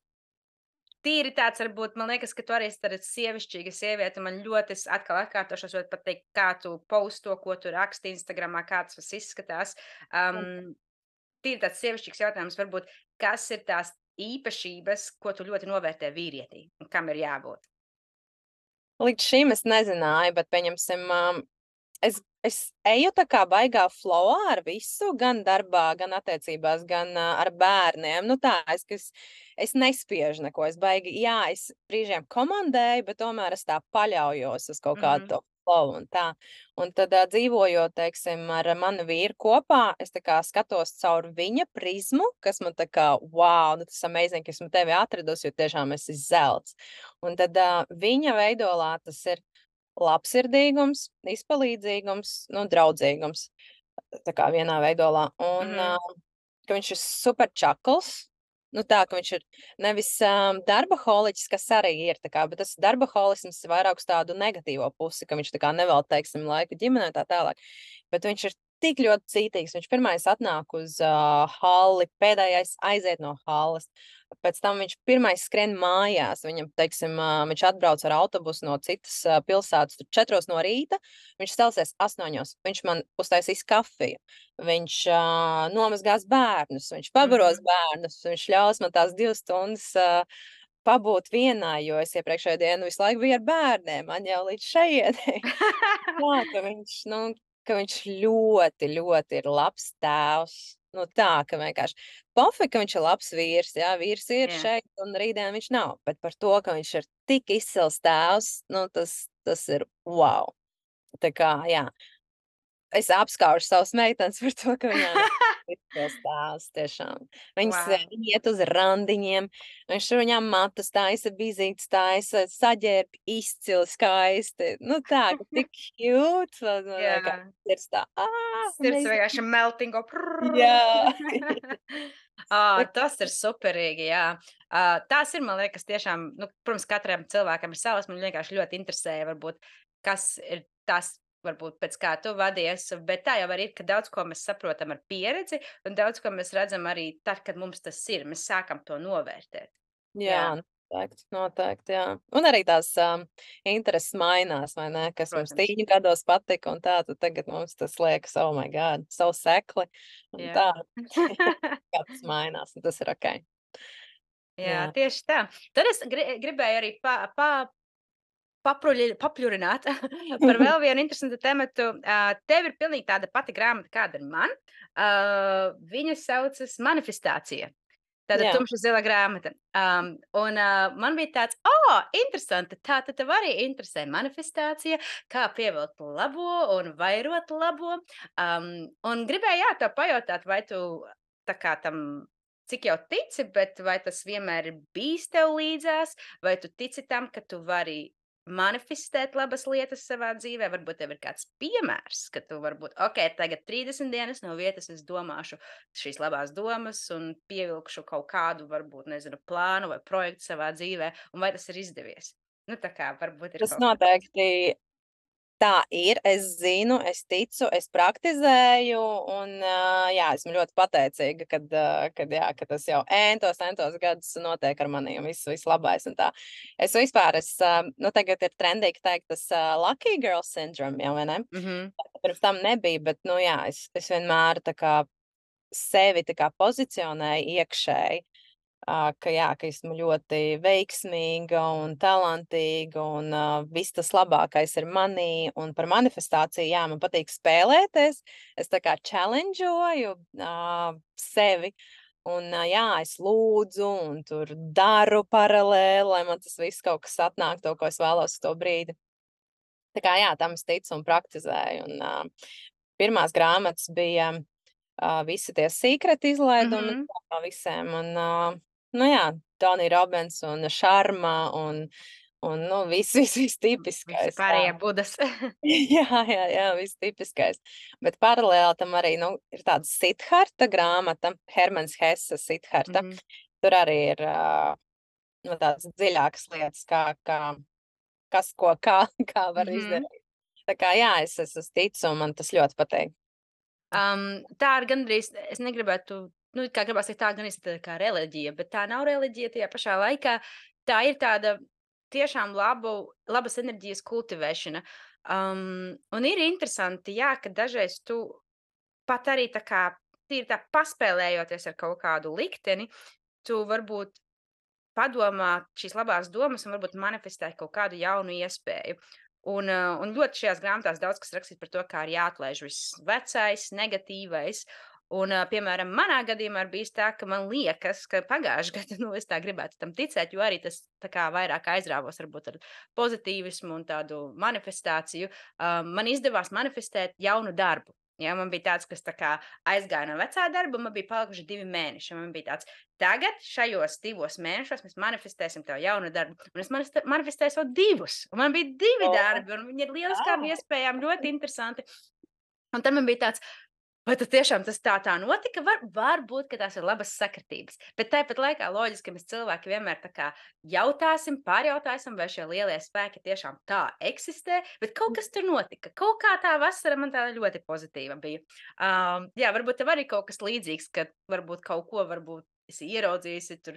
tīri tāds, varbūt, man liekas, ka tu arī esi tāda sievišķīga sieviete. Man ļoti, es atkal atkārtošos, var pateikt, kā tu post to, ko tu raksti Instagramā, kā tas viss izskatās. Um, tīri tāds sievišķīgs jautājums, varbūt, kas ir tās īpašības, ko tu ļoti novērtē vīrietī un kam ir jābūt? Līdz šim es nezināju, bet pieņemsim, um, es, es eju tā kā baigā flowā ar visu, gan darbā, gan attiecībās, gan uh, ar bērniem. Nu tā, es, es, es nespiežu neko, es baigi, jā, es brīžiem komandēju, bet tomēr es tā paļaujos uz kaut kādu Mhm. to flow un tā. Un tad uh, dzīvojot, teiksim, ar manu vīru kopā, es tā kā skatos caur viņa prizmu, kas man tā kā, wow, nu tas amazing, ka esmu tevi atradusi, jo tiešām esi zelts. Un tad uh, viņa veidolā tas ir labsirdīgums, izpalīdzīgums, nu, draudzīgums, tā kā vienā veidolā. Un Mhm. uh, ka viņš ir super čakls, nu tā, ka viņš ir nevis um, darbaholiķis, kas arī ir, tā kā, bet tas darbaholisms ir vairāk uz tādu negatīvo pusi, ka viņš tā kā nevēl, teiksim, laiku ģimenē tā tālāk, bet viņš ir tik ļoti cītīgs. Viņš pirmais atnāk uz uh, halli, pēdējais aiziet no halles. Pēc tam viņš pirmais skrien mājās. Viņam, teiksim, uh, viņš atbrauc ar autobusu no citas uh, pilsētas tur četros no rīta. Viņš celsies astoņos. Viņš man uztaisīs kafiju. Viņš uh, nomazgās bērnus. Viņš pabaros Mhm. bērnus. Viņš ļaus man tās divas stundas uh, pabūt vienā, jo es iepriekšējo dienu visu laiku biju ar bērniem. Man jau līdz šejienei. Tā, ka viņš, nu, ka viņš ļoti, ļoti ir labs tēvs. Nu, tā, ka vienkārši pofīgi, ka viņš ir labs vīrs, jā, vīrs ir Jā. šeit un rītdien viņš nav, bet par to, ka viņš ir tik izcils tēvs, nu, tas, tas ir wow. Tā kā, jā, es apskaužu savas meitenes par to, ka viņām ir izcils tēvs, tiešām. Viņas, Wow. viņi iet uz randiņiem, viņš tur viņām matus taisa, vizītes taisa, saģērb izcili skaisti. Nu tā, ka tik cute, un man Jā. liekas, ir tā, ā, Sirds amazing. vienkārši melting go. Jā. Ā, tas ir superīgi, jā. Ā, tās ir, man liekas, tiešām, nu, protams, katram cilvēkam ir savas, man vienkārši ļoti interesēja, varbūt, kas ir tas, varbūt, pēc kā tu vadies, bet tā jau arī ir, ka daudz ko mēs saprotam ar pieredzi, un daudz ko mēs redzam arī tad, kad mums tas ir, mēs sākam to novērtēt. Jā, Jā, noteikti, noteikti, jā. Un arī tās um, intereses mainās, vai ne, kas mums protams. tīņu gados patika, un tā, tad tagad mums tas liekas, oh my God, savu sekli, un Jā. tā, kā tas mainās, un tas ir ok. Jā, Jā. tieši tā. Tad es gri gribēju arī pa pa papruļi papļurināt par vēl vienu interesantu tematu. Ā, tev ir pilnīgi tāda pati grāmata, kāda ir man. Ā, viņa saucas Manifestācija. Tāda Jā. tumša zila grāmata. Um, un uh, man bija tāds, o, interesanti, tā tad tev arī interesē manifestācija, kā pievilkt labo un vairot labo. Um, un gribēju, jā, tev pajautāt, vai tu tā kā tam, cik jau tici, bet vai tas vienmēr ir bijis tev līdzās, vai tu tici tam, ka tu vari manifestēt labas lietas savā dzīvē? Varbūt tev ir kāds piemērs, ka tu varbūt, ok, tagad trīsdesmit dienas no vietas es domāšu šīs labās domas un pievilkšu kaut kādu, varbūt, nezinu, plānu vai projektu savā dzīvē, un vai tas ir izdevies? Nu, tā kā varbūt ir Tas kaut kas. noteikti tā ir, es zinu, es ticu, es praktizēju, un ā, jā, esmu ļoti pateicīga, kad, ā, kad, jā, ka tas jau entos, entos gadus notiek ar mani, un viss, viss labais un tā. Es vispār, es, ā, nu, tagad ir trendīgi teikt tas ā, lucky girl syndrome, jau, vai ne? Mhm. Pirms tam nebija, bet, nu, jā, es, es vienmēr tā kā sevi tā kā pozicionēju iekšēji, ā, ka, jā, ka esmu ļoti veiksmīga un talantīga, un ā, viss tas labākais ir manī, un par manifestāciju, jā, man patīk spēlēties, es tā kā challengeoju ā, sevi, un ā, jā, es lūdzu, un tur daru paralēli, lai man tas viss kaut kas atnāk, to, ko es vēlos uz to brīdi. Tā kā, jā, tam es ticu un praktizēju, un ā, pirmās grāmatas bija ā, visi tie secret izlaidumi Mhm. no visiem, un, ā, nu jā, Tony Robbins un Šarma, un, un nu, viss, viss, viss Visi tipiskais, jā. pārējie budas. Jā, jā, jā, viss tipiskais. Bet paralēli tam arī, nu, ir tāda Siddharta grāmata, Hermans Hesse Siddharta. Mhm. Tur arī ir, ā, nu, tādas dziļākas lietas, kā, kā, kas ko, kā, kā var Mhm. izdarīt. Tā kā, jā, es, es, es ticu, un man tas ļoti patīk. Um, tā ir gandrīz, es negribētu, nu, kā gribās teikt, tā gandrīz tā kā reliģija, bet tā nav reliģija tajā pašā laikā. Tā ir tāda tiešām labu, labas enerģijas kultivēšana. Um, un ir interesanti, jā, ka dažreiz tu pat arī tā kā tīri tā paspēlējoties ar kaut kādu likteni, tu varbūt padomā šīs labās domas un varbūt manifestēt kaut kādu jaunu iespēju. Un, uh, un ļoti šajās grāmatās daudz kas rakstīts par to, kā ir jāatlaiž viss vecais, negatīvais. Un, uh, piemēram, manā gadījumā ir bijis tā, ka man liekas, ka pagājušajā gadā, nu, es tā gribētu tam ticēt, jo arī tas tā kā vairāk aizrāvos varbūt ar pozitīvismu un tādu manifestāciju. Uh, man izdevās manifestēt jaunu darbu. Ja, man bija tāds, kas tā kā aizgāja no vecā darba, un man bija palikuši divi mēneši. Man bija tāds, tagad šajos divos mēnešos mēs manifestēsim tev jaunu darbu. Un es manifestē- manifestēju vēl divus. Un man bija divi O, darbi, un viņi ir lieliskām jā. iespējām, ļoti interesanti. Un tad man bija tāds, vai tas tiešām tas tā, tā notika? Var, var būt, ka tās ir labas sakritības. Bet tāpat laikā loģiski, ka mēs cilvēki vienmēr tā kā jautāsim, pārjautāsim, vai šie lielie spēki tiešām tā eksistē. Bet kaut kas tur notika. Kaut kā tā vasara man tā ļoti pozitīva bija. Um, jā, varbūt tev arī kaut kas līdzīgs, ka varbūt kaut ko varbūt esi ieraudzījusi tur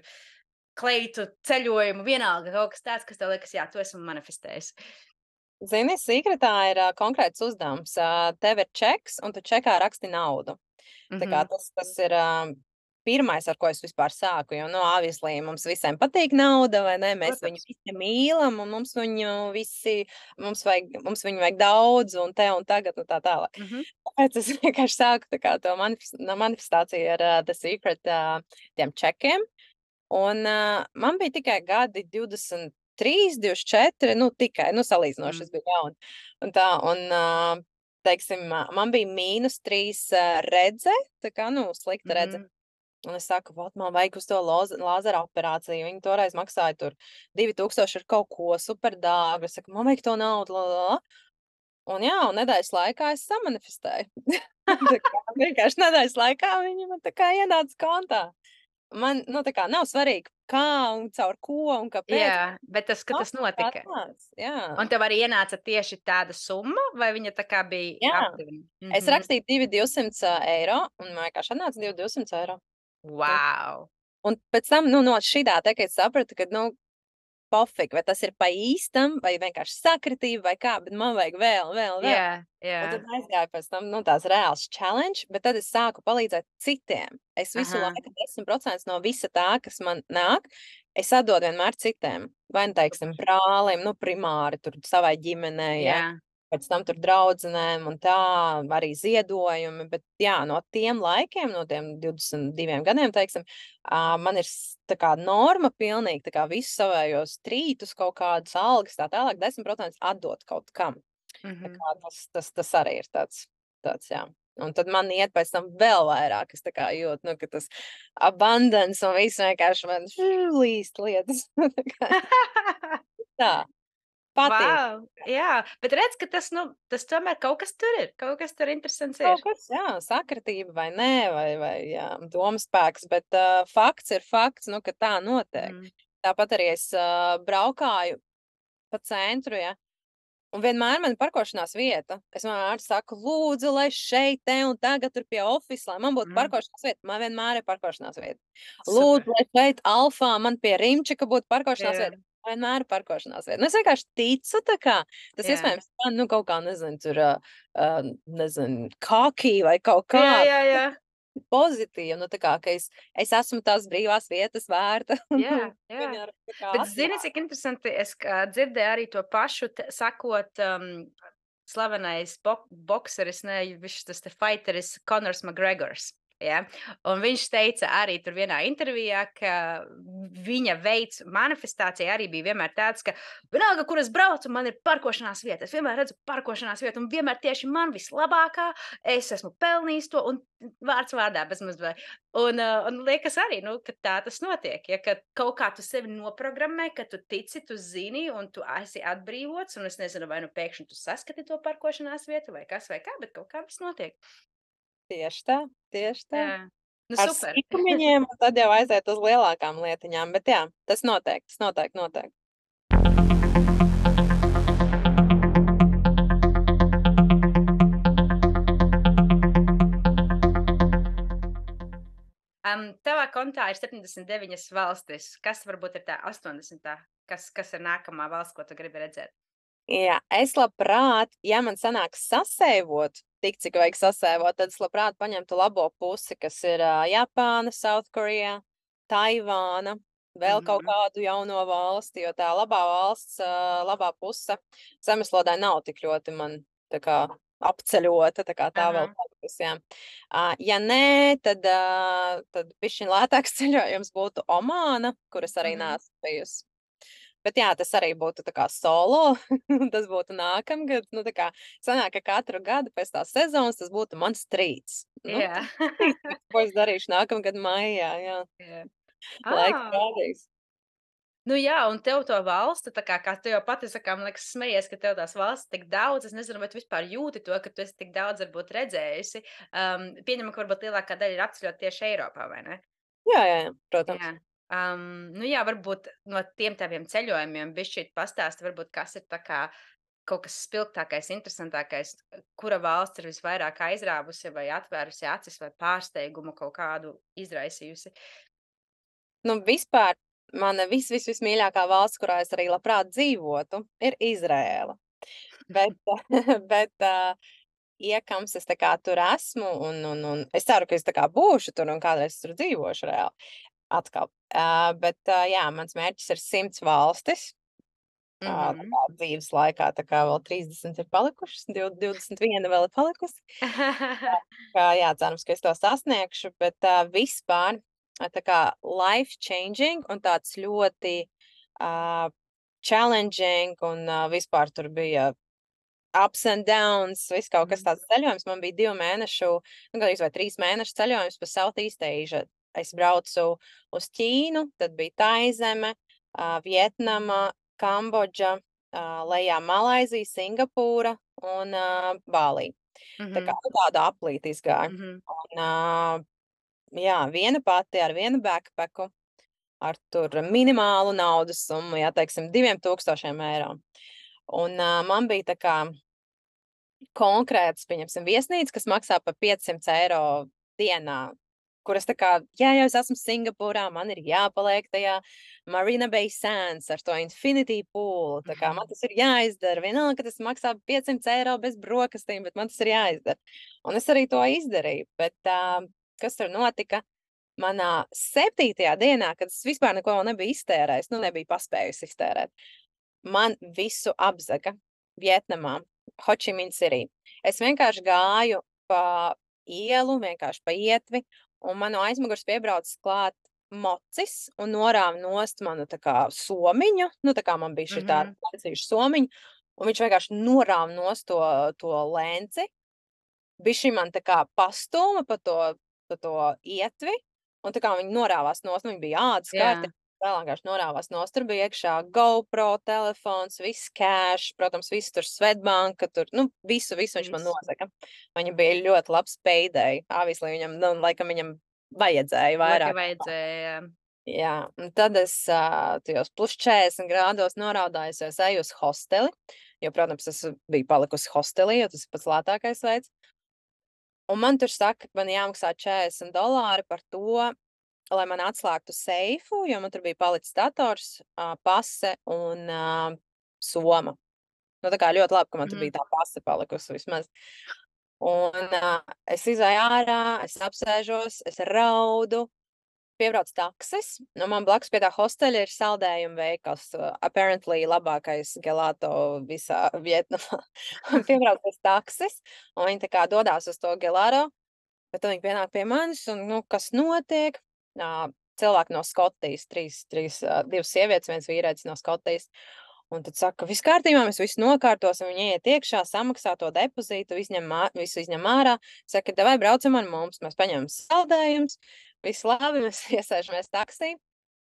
kleitu ceļojumu, vienalga kaut kas tāds, kas tev liekas, jā, tu esi manifestējis. Zini, Secretā ir ā, konkrēts uzdevums. Ā, Tev ir čeks, un tu čekā raksti naudu. Tā kā Mhm. tas, tas ir ā, pirmais, ar ko es vispār sāku, jo, nu, obviously, mums visiem patīk nauda, vai ne? Mēs viņu Protams. visi mīlam, un mums viņu visi, mums vajag, mums viņu vajag daudz, un te un tagad, un tā tālāk. Mhm. Tāpēc es vienkārši sāku tā kā to manifest, no manifestāciju ar uh, The Secret uh, tiem čekiem, un uh, man bija tikai gadi divdesmit trīs, divdesmit četri, nu, tikai, nu, salīdzinoši Mm. es biju jauna. Un tā, un uh, teiksim, man bija mīnus trīs redze, tā kā, nu, slikta redze. Mhm. Un es saku, vot, man vajag uz to loz- lāzera operāciju. Viņi toreiz maksāja tur divi tūkstoši ar kaut ko super dārgu. Es saku, man vajag to naudu, la, la, la. Un jā, un nedēļas laikā es samanifestēju. Tā kā vienkārši nedēļas laikā viņi man tā kā ienāca kontā. Man, nu, tā kā nav svarīgi, kā un caur ko un kāpēc. Jā, bet tas, ka tas Nāk tā notika. tāds, jā. Un tev arī ienāca tieši tāda summa, vai viņa tā kā bija Jā. aptuveni? Es Mhm. rakstīju divi divsimt eiro, un man vienkārši atnāca divi divsimt eiro. Wow! Un pēc tam, nu, no šitā te, kad es sapratu, ka, nu, pofik, vai tas ir pa īstam, vai vienkārši sakritība, vai kā, bet man vajag vēl, vēl, vēl. Jā, jā. Un tad aizgāju pēc tam, nu, tās reāls challenge, bet tad es sāku palīdzēt citiem. Es visu Aha. laiku desmit procentus no visa tā, kas man nāk, es atdodu vienmēr citiem. Vai, nu, teiksim, brālim, nu, primāri tur savai ģimenei, ja. Jā. Pēc tam tur draudzenēm un tā, arī ziedojumi, bet jā, no tiem laikiem, no tiem divdesmit diviem gadiem, teiksim, ā, man ir s- tā kā norma pilnīgi, tā kā visu savējos trītus, kaut kādas algas, tā tālāk, desmit procentus atdot kaut kam. Tā Mhm. kā tas, tas, tas arī ir tāds, tāds, jā. Un tad man iet pēc tam vēl vairāk, es tā kā jūtu, nu, ka tas abundance un viss vienkārši man līst lietas. Tā kā tā, patīk. Wow! Jā, bet redz, ka tas, nu, tas tomēr kaut kas tur ir, kaut kas tur interesants ir. Kaut kas, jā, sakritība vai nē, vai, vai jā, domspēks, bet uh, fakts ir fakts, nu, ka tā notiek. Mhm. Tāpat arī es uh, braukāju pa centru, ja, un vienmēr man ir parkošanās vieta. Es vienmēr saku, lūdzu, lai šeit, te un tagad tur pie ofisa, lai man būtu Mhm. parkošanās vieta. Man vienmēr ir parkošanās vieta. Super. Lūdzu, lai šeit alfā man pie Rimčika būtu parkošanās Jā. vieta. Vienmēr ir parkošanās vieta. Nu, es vienkārši ticu, tā kā, tas Jā. iespējams, man, nu, kaut kā, nezinu, tur, uh, uh, nezinu, kaki vai kaut kā Jā, jā, jā. pozitīvi, nu, tā kā, ka es, es esmu tās brīvās vietas vērta. Jā, jā. Viņa ir tā kā Bet zini, atnāk. cik interesanti, es kā dzirdēju arī to pašu, te- sakot, um, slavenais bo bokseris, ne, viņš tas te fighteris Conors McGregors. Ja? Un viņš teica arī tur vienā intervijā, ka viņa veids manifestācija arī bija vienmēr tāds, ka vienalga, kur es braucu, man ir parkošanās vieta. Es vienmēr redzu parkošanās vietu, un vienmēr tieši man vislabākā, es esmu pelnījis to, un vārds vārdā bez mazliet. Un, uh, un liekas arī, nu, ka tā tas notiek. Ja, ka kaut kā tu sevi noprogrammē, ka tu tici, tu zini, un tu esi atbrīvots. Un es nezinu, vai nu pēkšņi tu saskati to parkošanās vietu, vai kas, vai kā, bet kaut kā tas notiek. Tieši tā, tieši tā. Jā, nu, Ar super. sīkumiņiem, un tad jau aiziet uz lielākām lietiņām, bet jā, tas notiek, tas notiek, notiek. Um, tavā kontā ir septiņdesmit deviņas valstis. Kas varbūt ir tā astoņdesmitā? Kas, kas ir nākamā valsts, ko tu gribi redzēt? Jā, es labprāt, ja man sanāks sasēvot, tik cik vajag sasēvot, tad es labprāt paņemtu labo pusi, kas ir uh, Japāna, South Korea, Taivāna, vēl kaut Mhm. kādu jauno valsti, jo tā labā valsts, uh, labā puse zemeslodē nav tik ļoti man tā kā apceļota, tā kā tā vēl Aha. palikus, jā. Uh, ja nē, tad, uh, tad bišķiņ lētāks ceļojums būtu Omāna, kuras arī Mhm. neesmu bijusi. Bet jā, tas arī būtu tā kā solo, tas būtu nākamgad, nu tā kā sanāk, ka katru gadu pēc tās sezonas tas būtu mans trīts. Nu, Jā. trīts, ko es darīšu nākamgad maijā, jā, Jā. laika Ah, rādīs. nu jā, un tev to valstu, tā kā, kā tu jau pati sakā, man liekas, smejies, ka tev tās valsts tik daudz, es nezinu, vai tu vispār jūti to, ka tu esi tik daudz varbūt redzējusi. Um, pieņemam, ka varbūt lielākā daļa ir apceļot tieši Eiropā, vai ne? Jā, jā, jā, protams. Jā. Um, nu jā, varbūt no tiem taviem ceļojumiem bišķīt pastāsti, varbūt kas ir tā kā kaut kas spilgtākais, interesantākais, kura valsts ir visvairāk aizrāvusi vai atvērusi acis vai pārsteigumu kaut kādu izraisījusi. Nu, vispār mana vis, vis, vismīļākā valsts, kurā es arī labprāt dzīvotu, ir Izraēla. Bet, bet uh, iekams es tā kā tur esmu, un, un, un es ceru, ka es tā kā būšu tur un kādreiz tur dzīvošu reāli atkal. Uh, bet, uh, jā, mans mērķis ir simts valstis. Ā, tā Mhm. kā dzīves laikā, tā kā vēl trīsdesmit ir palikušas, div divdesmit viena vēl ir palikusi. Kā, jā, cerams, ka es to sasniegšu, bet uh, vispār ā, tā kā life changing un tāds ļoti uh, challenging un uh, vispār tur bija ups and downs, viss kaut kas Mhm. tāds ceļojums. Man bija divu mēnešu, nu, gandrīz vai trīs mēnešu ceļojums pa Southeast Asia. Es braucu uz Ķīnu, tad bija Taizeme, uh, Vietnama, Kambodža, uh, lejā Malaizija, Singapūra un uh, Bālī. Tā kā Mhm. nu, tāda aplīte izgāja. Mhm. Un, uh, jā, viena pati ar vienu backpacku, ar tur minimālu naudas summu, jā, teiksim, diviem tūkstošiem eiro. Un uh, man bija tā kā konkrēts, pieņemsim, viesnīca, kas maksā pa piecsimt eiro dienā, kuras tā kā, jā, jau es esmu Singapūrā, man ir jāpaliek tajā Marina Bay Sands ar to infinity pool, tā kā man tas ir jāizdara, vienalga, ka tas maksā piecsimt eiro bez brokastīm, bet man tas ir jāizdara. Un es arī to izdarīju, bet uh, kas tur notika? Manā septītajā dienā, kad es vispār neko vēl nebiju iztērējis, nu nebiju paspējusi iztērēt, man visu apzaga Vietnamā, Hočimin City. Es vienkārši gāju pa ielu, vienkārši pa ietvi, un manu aizmugurs piebraucis klāt mocis un norāva nost manu tā kā somiņu, nu tā kā man bija šī tā Mhm. laicīša somiņa, un viņš vienkārši norāva nost to, to lenci, bišķi man tā kā pastūma pa to, pa to ietvi, un tā kā viņi norāvās nost, nu viņi bija ādas karti, Jā. vēl vienkārši norāvās nost, tur bija iekšā GoPro telefons, viss cash, protams, viss tur Svetbanka, tur, nu, visu, visu viņš man Visu. nozaka. Viņam bija ļoti labs payday, obviously viņam, nu, laikam viņam vajadzēja Laikam vairāk. vajadzēja, jā. Jā, un tad es uh, tajos plus četrdesmit grādos noraudājusies eju uz hosteli, jo, protams, es biju palikusi hostelī, jo tas ir pats lētākais veids. Un man tur saka, ka man jāmaksā četrdesmit dolāri par to, lai man atslēgtu seifu, jo man tur bija palicis dators, uh, pase un uh, soma. Nu, tā kā ļoti labi, ka man tur Mhm. bija tā pase palikusi vismaz. Un uh, es izēju ārā, es apsēžos, es raudu, piebrauc taksis, un man blakus pie tā hosteļa ir saldējuma veikals, uh, apparently labākais gelato visā Vietnamā. Un piebrauc tas taksis, un viņi tā kā dodās uz to gelato, bet tad viņi pienāk pie manis, un, nu, kas notiek? Uh, cilvēki no Skotijas, trīs, trīs, uh, divas sievietes, viens vīrietis no Skotijas. Un tad saka, viss kārtībā, mēs visu nokārtosim, viņi iet iekšā, samaksā to depozītu, izņem, ā- visu izņem ārā, saka, davai braucam ar mums, mēs paņemam saldējumus, viss labi, mēs iesēžamies taksī,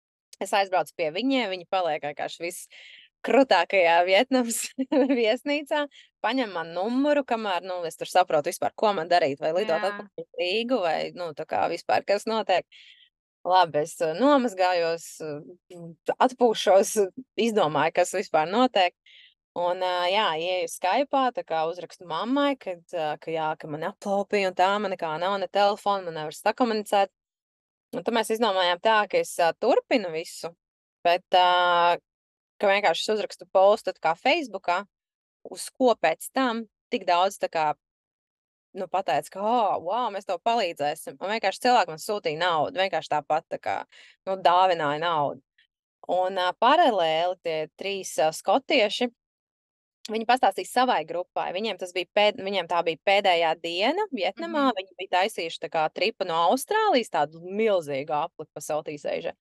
es aizbraucu pie viņiem, viņi paliek vienkārši viss krutākajā Vietnams viesnīcā, paņem man numuru, kamēr, nu, es tur saprotu vispār, ko man darīt, vai lidot Jā. atpakaļ uz Rīgu, vai, nu, tā kā vispār, kas notiek. Labi, es uh, nomazgājos, uh, atpūšos, izdomāju, kas vispār notiek. Un, uh, jā, ieju Skype'ā, tā kā uzrakstu mammai, kad, uh, ka jā, ka man aplaupīja un tā, man nekā nav, ne telefona, man nevar sakomunicēt. Un tad mēs izdomājām tā, ka es uh, turpinu visu, bet, uh, ka vienkārši es uzrakstu postu tā kā Facebookā, uz ko pēc tam tik daudz tā kā, nu, pateica, ka, oh, wow, mēs tev palīdzēsim. Un vienkārši cilvēki man sūtīja naudu, vienkārši tāpat tā kā, nu, dāvināja naudu. Un uh, paralēli tie trīs uh, skotieši, viņi pastāstīja savai grupai. Viņiem, tas bija pēd, viņiem tā bija pēdējā diena Vietnamā. Mhm. Viņi bija taisījuši tā kā tripu no Austrālijas, tādu milzīgu apli pa Southeast Asia.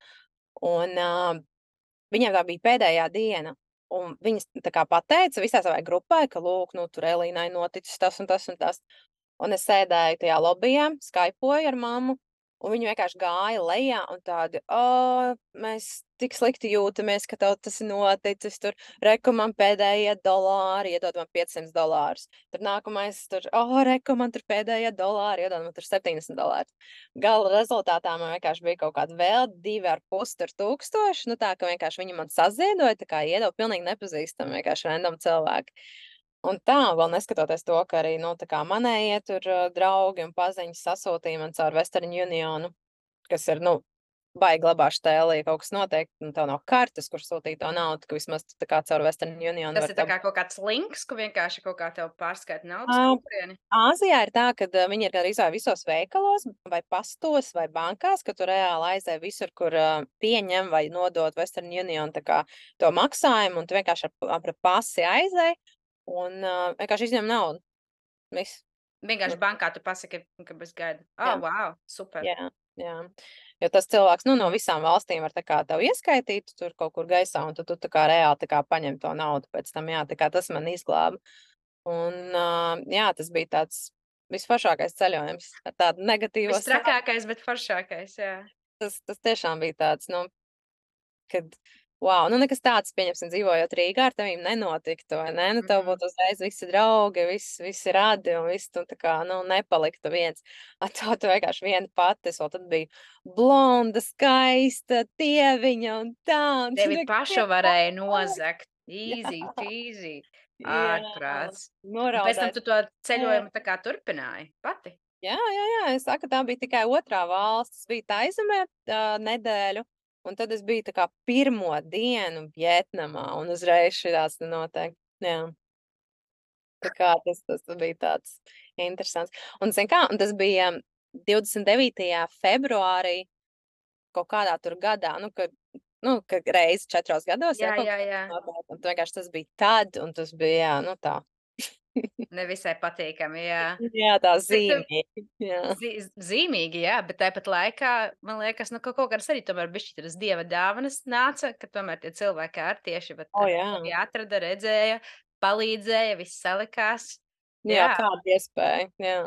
Un uh, viņiem tā bija pēdējā diena. Un viņas tā kā pateica visā savai grupai, ka, lūk, nu, tur Elīnai noticis tas un tas un tas. Un es sēdēju tajā lobbyjā, skaipoju ar mammu, un viņi vienkārši gāja lejā un tādi, o, mēs tik slikti jūtamies, ka tev tas ir noticis, tur reku man pēdējie dolāri, iedod man piecsimt dolārus. Tur nākamais, tur, o, reku man tur pēdējie dolāri, iedod man tur septiņdesmit dolārus. Gala rezultātā man vienkārši bija kaut kādi vēl divi ar pus tur tūkstoši, nu tā, ka vienkārši viņi man saziedoja, tā kā iedod pilnīgi nepazīstam, vienkārši random cilvēki. Un tā, vēl neskatoties to, ka arī, nu, tā kā manējie tur uh, draugi un paziņas sasūtīja man caur Western Unionu, kas ir, nu, baigi labāši tēlī, kaut kas notiek, un tev nav kartes, kur sūtīt to naudu, ka vismaz tu tā kā caur Western Unionu Tas var ir tā dabūt. kā kaut kāds links, ka vienkārši kaut kā tev pārskaita naudas Ā, kaut kurieni? Āzijā ir tā, ka uh, viņi ir gandrīz vai visos veikalos, vai pastos, vai bankās, ka tu reāli aizēji visur, kur uh, pieņem vai nodod Western Union tā kā to maksājumu, un tu vienkārši ar, ar pasi aizēji, un uh, vienkārši izņem naudu. Viss. Nu, Vienkārši bankā tu pasaki, ka bez gaida. jā, Oh, wow, super. jā, jā. Jo tas cilvēks, nu, no visām valstīm var tā kā tev ieskaitīt tur kaut kur gaisā, un tu, tu tā kā reāli tā kā paņem to naudu pēc tam, jā, tā kā tas man izglāba. Un, uh, jā, tas bija tāds visforšākais ceļojums ar tādu negatīvo sāku. Vistrakākais, bet foršākais, jā. Tas, tas tiešām bija tāds, nu, kad, wow, nu, nekas tāds, pieņemsim, dzīvojot Rīgā, ar tevīm nenotiktu, vai ne? Nu, tev Mhm. būtu uzreiz visi draugi, visi, visi radi, un viss tu tā kā, nu, nepaliktu viens. Ar to tu vienkārši viena pati, es vēl tad biju blonda, skaista, tieviņa un tā, un tu Tevi vienkārši pašu varēja iet nozagt. jā, Easy peasy. jā, Ārprāts. Un pēc tam noraudāt. tu to ceļojumu tā kā turpināji pati? Jā, jā, jā, es saku, tā bija tikai otrā valsts. Es biju Taizemē ā, nedēļu, un tad es biju tā kā pirmo dienu Vietnamā, un uzreiz šitās te notiek. Jā, tā kā tas, tas bija tāds interesants. Un, zini kā, un tas bija divdesmit devītajā februārī kaut kādā tur gadā, nu, kad, nu, kad reizi četros gados, jā, Jā, kaut jā, kā jā. notiek, un vienkārši tas bija tad, un tas bija, jā, nu tā. Nevisai patīkami, jā. Jā, tā Bet tu zīmīgi, jā. zi zīmīgi, jā, bet tāpat laikā, man liekas, nu, ka kaut kādas arī tomēr bišķi tas dieva dāvanas nāca, ka tomēr tie cilvēki ar tieši, vat O, arī jā. tevi atrada, redzēja, palīdzēja, viss salikās. Jā, Jā. kāda iespēja, jā.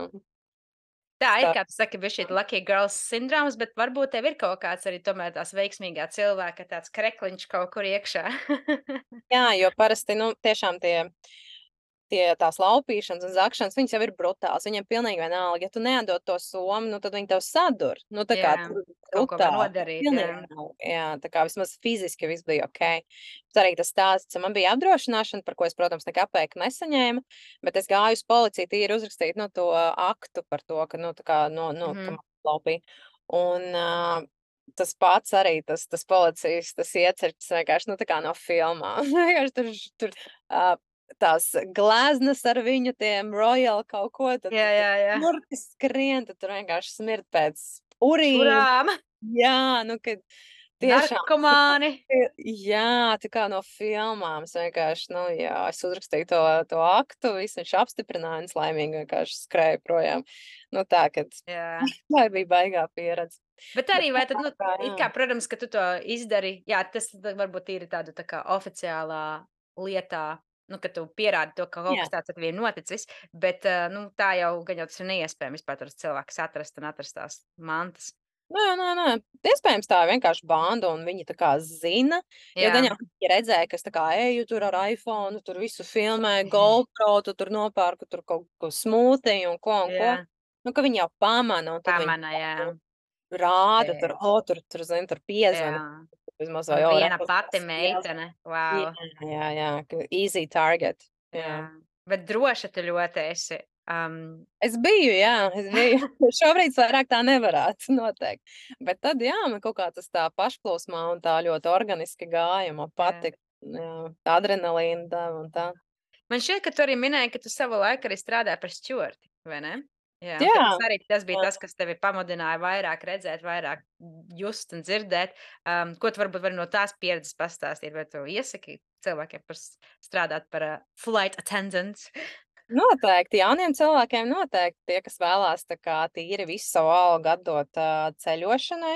Tā ir, Tā. kā tu saki, bišķīt lucky girls sindroms, bet varbūt tev ir kaut kāds arī tomēr tās veiksmīgā cilvēka tāds krekliņš kaut kur iekšā. Jā, jo parasti, nu, tiešām tie tie tās laupīšanas un zakšanas, viņas jau ir brutāls. Viņiem pilnīgi vienalga, ja tu neatdod to somu, nu, tad viņi tev sadur. Nu, tā kā Jā, tur kaut ko var brutāli, nodarīt, jā. pilnīgi vienalga. Jā, tā kā vismaz fiziski viss bija okei. Bet arī tas stāsts, man bija apdrošināšana, par ko es, protams, ne kapeiku nesaņēmu, bet es gāju uz policiju tīri uzrakstīt, nu, to aktu par to, ka, nu, tā kā, no, no, ka Mhm. man laupīja. Un, uh, tas pats arī, tas, tas policijas, tas iecirkts vienkārši, nu, tā kā no filmām. Vienkārši tur, tur uh, tās gleznas ar viņu tiem royal kaut ko, tad Jā, tur jā, jā. burti skrien, tad tur vienkārši smirt pēc urīna. Čurām, Jā, nu, kad tiešām, narkomāni. jā, tā kā no filmām. Es vienkārši, nu, jā, es uzrakstīju to, to aktu, visu viņš apstiprināja, un es laimīgi vienkārši skrēju projām. Nu, tā, kad Jā. tā bija baigā pieredze. Bet arī vai tad, nu, Tā, it jā. kā, protams, ka tu to izdari, jā, tas tad varbūt ir tādu tā kā oficiālā lietā, nu, ka tu pierādi to, ka kaut Jā. kas tāds ar tevi ir noticis, bet, ā, nu, tā jau gan jau tas ir neiespējami vispār tos cilvēkus atrast un atrast tās mantas. Nē, nē, nē. Iespējams, tā ir vienkārši banda, un viņi tā kā zina. Jo gan Jā. jau viņi redzēja, ka es tā kā eju tur ar iPhone, tur visu filmēju, GoPro, tu tur nopērku tur kaut ko smūtiju un ko un ko. Jā, Nu, ka viņi jau pamana, un tad viņi pamana, jā. rāda tur, Bet, o, tur, tur, zini, tur piezvana. jā. Vismaz vai, Un o, viena rekur, pati tas piezvana. meitene, Jā, wow, jā, jā, ka easy target. Jā. jā. Bet droša tu ļoti esi. Um, Es biju, jā, es biju. Šobrīd vairāk tā nevarētu noteikt. Bet tad, jā, man kaut kā tas tā pašplūsmā un tā ļoti organiski gāja, man jā. patika, jā, tā adrenalīna deva un tā. Man šķiet, ka tu arī minēji, ka tu savu laiku arī strādāji par stjuarti, vai ne? Jā, un ka Jā, tas arī tas bija jā. tas, kas tevi pamudināja vairāk redzēt, vairāk just un dzirdēt. Um, ko tu varbūt vari no tās pieredzes pastāstīt, vai tu iesaki cilvēkiem par s strādāt par, uh, flight attendants? Noteikti, jauniem cilvēkiem noteikti tie, kas vēlās tā kā tīri visu savu algu atdot ā, ceļošanai.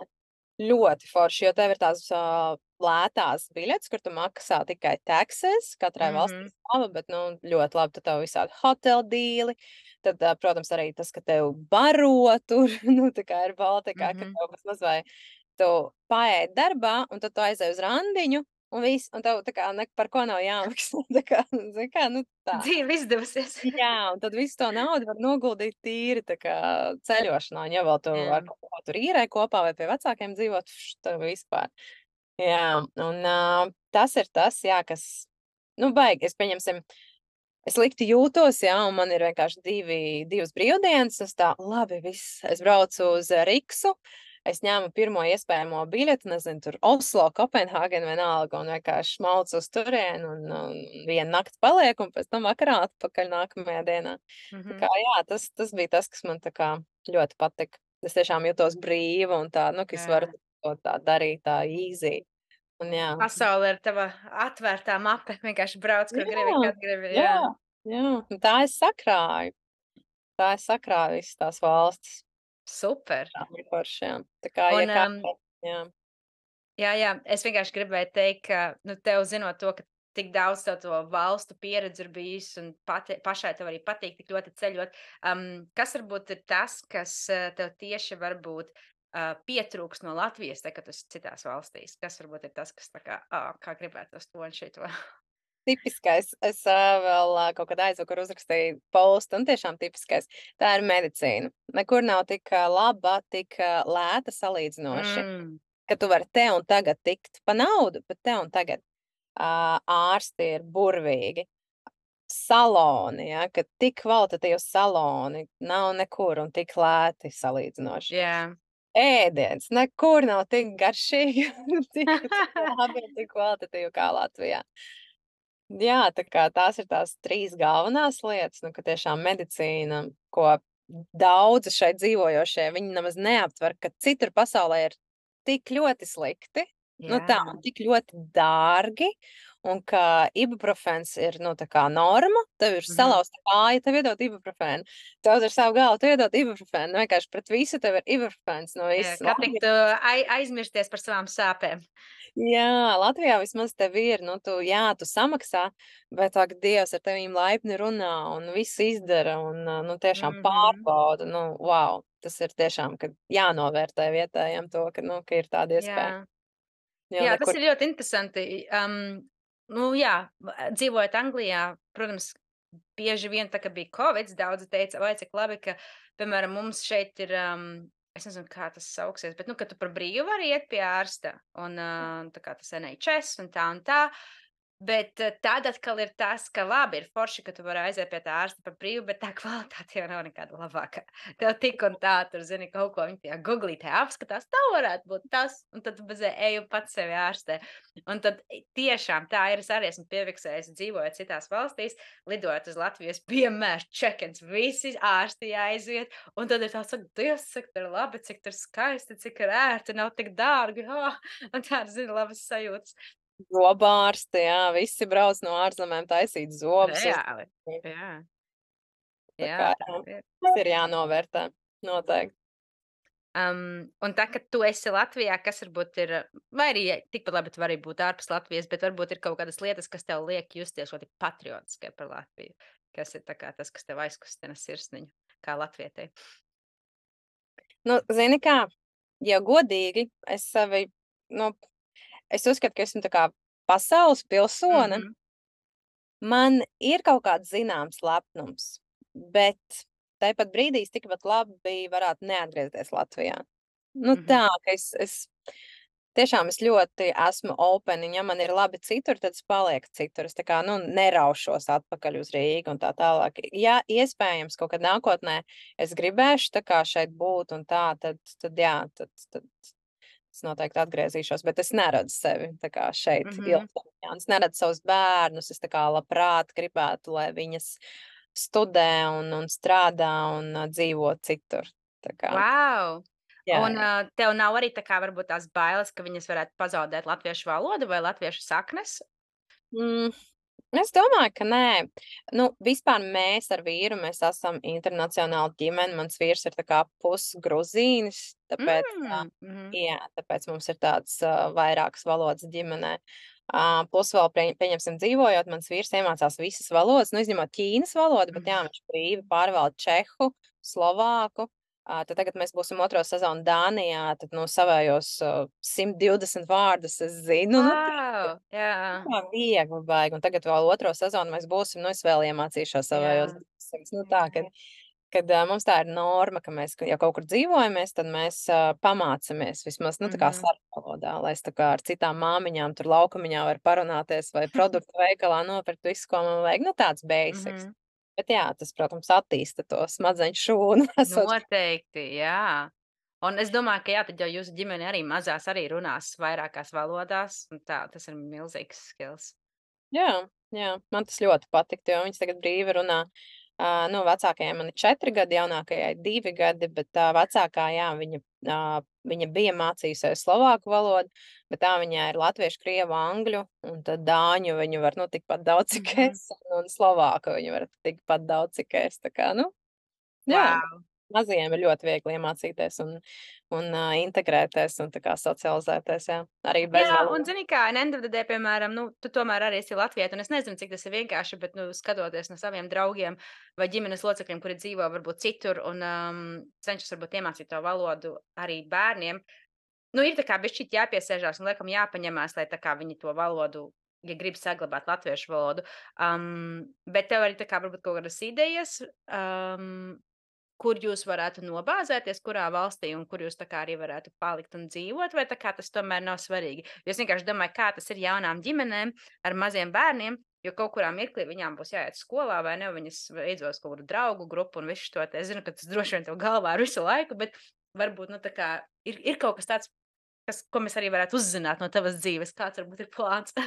Ļoti forši, jo tev ir tās ā, lētās biļetes, kur tu maksā tikai taxes, katrai valstī Mhm, sava, bet, nu, ļoti labi, tad tev visādi hotel dīli. Tad, ā, protams, arī tas, ka tev baro tur, nu, tā kā ir Baltikā, ka mhm. tev vismaz vai tu paēd darbā, un tad tu aizej uz randiņu, un viss, un tev tā kā ne par ko nav jāmaksā. Tā kā, zini kā, nu, tā. Dzīve izdevusies. Jā, un tad visu to naudu var noguldīt tīri tā kā ceļošanā, un ja vēl tu Jā, ar kaut ko tur īrē kopā vai pie vecākiem dzīvot, pš, tad vispār. Jā, un ā, tas ir tas, jā, kas, nu, baigi, es pieņemsim, es likti jūtos, jā, un man ir vienkārši divi, divas brīvdienas, es tā, labi, viss, es braucu uz ā, Riksu, es ņēmu pirmo iespējamo biļeti, nezinu, tur Oslo, Kopenhāgena vienalga, un vienkārši maucu uz turieni, un, un vienu nakti paliek, un pēc tam vakarā atpakaļ nākamajā dienā. Tā kā, mhm, jā, tas, tas bija tas, kas man tā kā ļoti patika. Es tiešām jutos brīva un tā, nu, ka es varu jā. to tā darīt tā easy. Un jā. Pasaule ir tava atvērtā mape, vienkārši brauc, kur gribi, Jā, kad gribi, jā, jā. jā. Un tā es sakrāju. Tā es sakrāju visas tās valstis. Super. Tā bija forši, jā. Tā kā, ja Un, kā, um, jā. jā, jā, es vienkārši gribēju teikt, ka, nu, tev zinot to, ka tik daudz tev to valstu pieredze ir bijis un pati pašai tev arī patīk tik ļoti ceļot. Um, kas varbūt ir tas, kas, uh, tev tieši varbūt, uh, pietrūkst no Latvijas, tad, kad tu esi citās valstīs? Kas varbūt ir tas, kas tā kā, ā, kā gribētos to un šito? Tipiskais. Es, ā, vēl, ā, kaut kad aizvakar uzrakstīju postu, un tiešām tipiskais. Tā ir medicīna. Nekur nav tik ā, laba, tik ā, lēta salīdzinoši, Mm, ka tu vari te un tagad tikt pa naudu, bet te un tagad ā, ārsti ir burvīgi. Saloni, ja, ka tik kvalitatīvi saloni nav nekur un tik lēti salīdzinoši. jā. Ēdiens nekur nav tik garšīgi, tik, tik labi un tik kvalitatīvi kā Latvijā. Jā, tā kā tās ir tās trīs galvenās lietas, nu, ka tiešām medicīna, ko daudzi šeit dzīvojošie, viņi nemaz neaptver, ka citur pasaulē ir tik ļoti slikti, nu tā, Jā, un tik ļoti dārgi, un ka ibuprofens ir, nu, tā kā norma, tev ir mhm. salauzta kāja, tev iedod ibuprofenu, tev ir savu galvu, tev iedod ibuprofenu, nu, vienkārši pret visu tev ir ibuprofens no Jā, visas kā teikt, Latvijas. uh, ai aizmirsties par savām sāpēm. Jā, Latvijā vismaz tev ir, nu, tu, jā, tu samaksā, bet ak, Dievs ar tevīm laipni runā un viss izdara un, ā, nu, tiešām Mhm. pārbauda, nu, wow, tas ir tiešām, ka jānovērtē vietējiem to, ka, nu, ka ir tāda iespēja. Jā. Jo Jā, tas nekur ir ļoti interesanti. Um, nu jā, v dzīvojot Anglijā, protams, bieži vien tā, kad bija kovids, daudzi teica: "Vai, cik labi, ka, piemēram, mums šeit ir, um, es nezinu, kā tas sauksies, bet, nu, ka tu par brīvu vari iet pie ārsta un, uh, tā kā tas N H S un tā un tā." Bet, eh, tad atkal ir tas, ka labi, ir forši, ka tu vari aiziet pie tā ārsta par brīvu, bet tā kvalitāte jau nav nekāda labāka. Tev tik un tā, tur, zini, kaut ko viņi tajā Googlītē apskatās, tā varētu būt tas, un tad tu bezē ej un pats sevi ārstē. Un tad i tiešām tā ir, es arī esmu piefiksējusi, dzīvojot citās valstīs, lidojot uz Latvijas, vienmēr check-ins, visi ārsti jāaiziet, un tad ir tāds, saka, Dievs, cik tur labi, cik tur skaisti, cik ir ērti, nav tik dārgi, ah, un tādas, zini, labas sajūtas. zobārsti, jā, visi brauc no ārzemēm taisīt zobus uz Reāli, jā. tā Jā, kā, tā jā, ir. tas ir jānovērtē, noteikti. Um, un tā, ka tu esi Latvijā, kas varbūt ir, vai arī ja tikpat labi tu vari būt ārpus Latvijas, bet varbūt ir kaut kādas lietas, kas tev liek justies ļoti patriotiskai par Latviju, kas ir tā kā tas, kas tev aizkustina sirsniņu, kā latvietei. Nu, zini kā, ja godīgi, es sevi, nu, es uzskatu, ka esmu tā kā pasaules pilsone. Mhm, Man ir kaut kāds zināms lepnums, bet tāpat brīdī es tikpat labi varētu neatgriezties Latvijā. Nu mhm. tā, ka es es tiešām es ļoti esmu open, un ja man ir labi citur, tad es palieku citur. Es tā kā, nu, neraušos atpakaļ uz Rīgu un tā tālāk. Ja iespējams kaut kad nākotnē es gribēšu tā kā šeit būt un tā, tad tad jā, tad tad es noteikti atgriezīšos, bet es neredzu sevi tā kā šeit Mhm. ilgtermiņā, un es neredzu savus bērnus. Es tā kā labprāt gribētu, lai viņas studē un un strādā un, ā, dzīvo citur. Tā kā Vau! jā, Un, jā. uh, tev nav arī tā kā varbūt tās bailes, ka viņas varētu pazaudēt latviešu valodu vai latviešu saknes? Mm. Es domāju, ka nē. Nu, vispār mēs ar vīru, mēs esam internacionāla ģimene. Mans vīrs ir tā kā pusgruzīnis, tāpēc, ā, Mm, mhm, jā, tāpēc mums ir tāds, ā, vairākas valodas ģimenē. Ā, plus vēl pie pieņemsim dzīvojot, mans vīrs iemācās visas valodas, nu, izņemot ķīnas valodu, bet jā, mhm. viņš brīvi pārvalda čehu, slovāku. Ā, tad tagad mēs būsim otro sezonu Dānijā, tad, nu, savējos, ā, simt divdesmit vārdus es zinu, nu, Vau! Jā, tā viegli baigi, un tagad vēl otro sezonu mēs būsim, nu, es vēl iemācīšos savējos jā, divsimt. Nu, tā, kad jā. kad, ā, mums tā ir norma, ka mēs, ja kaut kur dzīvojamies, tad mēs, ā, pamācamies vismaz, nu, tā kā Mhm. sarunu valodā, lai es tā kā ar citām māmiņām tur laukamiņā var parunāties vai produktu veikalā nopirkt visu, ko man vajag, nu, tāds basics. Mhm. Bet jā, tas, protams, attīsta to smadzeņu šūnu esot. Noteikti, jā. Un es domāju, ka jā, tad jau jūsu ģimene arī mazās arī runās vairākās valodās, un tā, tas ir milzīgs skills. Jā, jā, man tas ļoti patiktu, jo viņas tagad brīvi runā. Ā, nu, vecākajai man ir četri gadi, jaunākajai divi gadi, bet tā vecākā, jā, viņa, ā, viņa bija mācījusies slovāku valodu, bet tā viņai ir latviešu, krievu, angļu, un tad dāņu viņa var, nu, tikpat daudz, cik Mhm. es, un slovāku viņa var tikpat daudz, cik es, tā kā, nu, jā. Wow! Mazajiem ir ļoti viegli iemācīties un un, ā, integrēties un tā kā socializēties, jā, arī bez Jā, un valodas. zini kā, end of the day, piemēram, nu, tu tomēr arī esi latviete, un es nezinu, cik tas ir vienkārši, bet, nu, skatoties no saviem draugiem vai ģimenes locekļiem, kuri dzīvo varbūt citur un, um, cenšas varbūt iemācīt to valodu arī bērniem, nu, ir tā kā bišķīt jāpiesēžās un, laikam, jāpaņemās, lai tā kā viņi to valodu, ja grib saglabāt latviešu valodu. Um, bet tev arī tā kā varbūt kaut kādas idejas, um, kur jūs varētu nobāzēties, kurā valstī un kur jūs tā kā arī varētu palikt un dzīvot, vai tā kā tas tomēr nav svarīgi? Jo es vienkārši domāju, kā tas ir jaunām ģimenēm ar maziem bērniem, jo kaut kurā mirklī viņām būs jāiet skolā, vai ne, viņas veidos kaut kādu draugu grupu un visu to te. Es zinu, ka tas droši vien tev galvā ir visu laiku, bet varbūt, nu, tā kā ir, ir kaut kas tāds, kas, ko mēs arī varētu uzzināt no tavas dzīves, kāds varbūt ir plāns.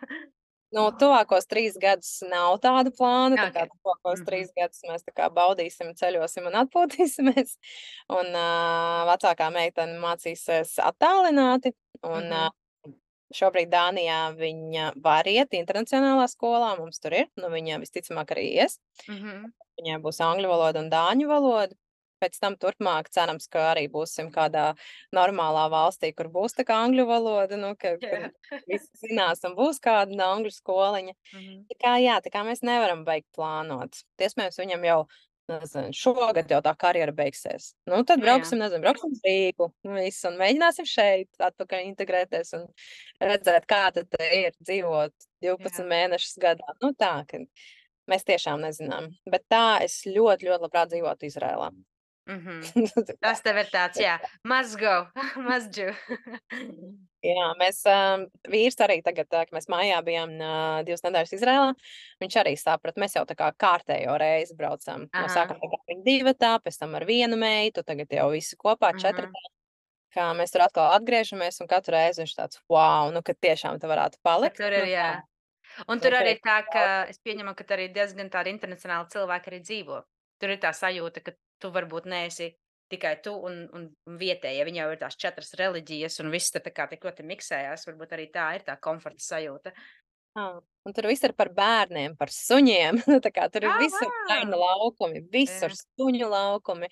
Nu, tuvākos trīs gadus nav tādu plānu, tā kā Okay. tuvākos Mhm. trīs gadus mēs tā kā baudīsim, ceļosim un atpūtīsimies. Un, ā, vecākā meitene mācīsies attālināti, un, ā, Mhm. šobrīd Dānijā viņa var iet internacionālā skolā, mums tur ir, nu, viņa visticamāk arī ies. Mhm. Viņai būs angļu valoda un dāņu valoda. Pēc tam turpmāk cerams, ka arī būsim kādā normālā valstī, kur būs tā kā angļu valoda, nu, ka, kur Jā. visi zinās un būs kāda angļu skoliņa. Mhm. Tā kā jā, tā kā mēs nevaram beigt plānot. Iespējams, viņam jau, nezinu, šogad jau tā karjera beigsies. Nu, tad Jā, jā. brauksim, nezinu, brauksim uz Rīgu, nu, viss, un mēģināsim šeit atpakaļ integrēties un redzēt, kā tad ir dzīvot divpadsmit Jā. mēnešus gadā. Nu, tā, ka mēs tiešām nezinām. Bet tā es ļoti, ļoti labprāt dzīvotu Izrēlā. Mhm. Tā kā, Tas tev ir tāds, jā, must go, must do. jā, mēs, ā, vīrs arī tagad, tā, ka mēs mājā bijām, ā, divas nedēļas Izrēlā, viņš arī saprata, mēs jau tā kā kārtējo reizi braucam. No Aha, sākuma tā kā divatā, pēc tam ar vienu meitu, tagad jau visi kopā mhm. četratā. Kā mēs tur atkal atgriežamies, un katru reizi viņš tāds, wow, nu, ka tiešām te varētu Ka palikt. tur ir, Nu, jā. tā, Un nu, tur ka arī ir tā, ka daudz. es pieņemu, ka tur arī diezgan tādi internacionāli cilvēki arī dzīvo. Tur ir tā sajūta, ka tu varbūt neesi tikai tu un, un, un vietējie. Viņi jau ir tās četras reliģijas un viss te tā kā tik ļoti miksējās. Varbūt arī tā ir tā komforta sajūta. Jā, un tur viss ir par bērniem, par suņiem. Nu, tā kā tur ir Ah, visur bērnu wow! laukumi, visur Jā, suņu laukumi.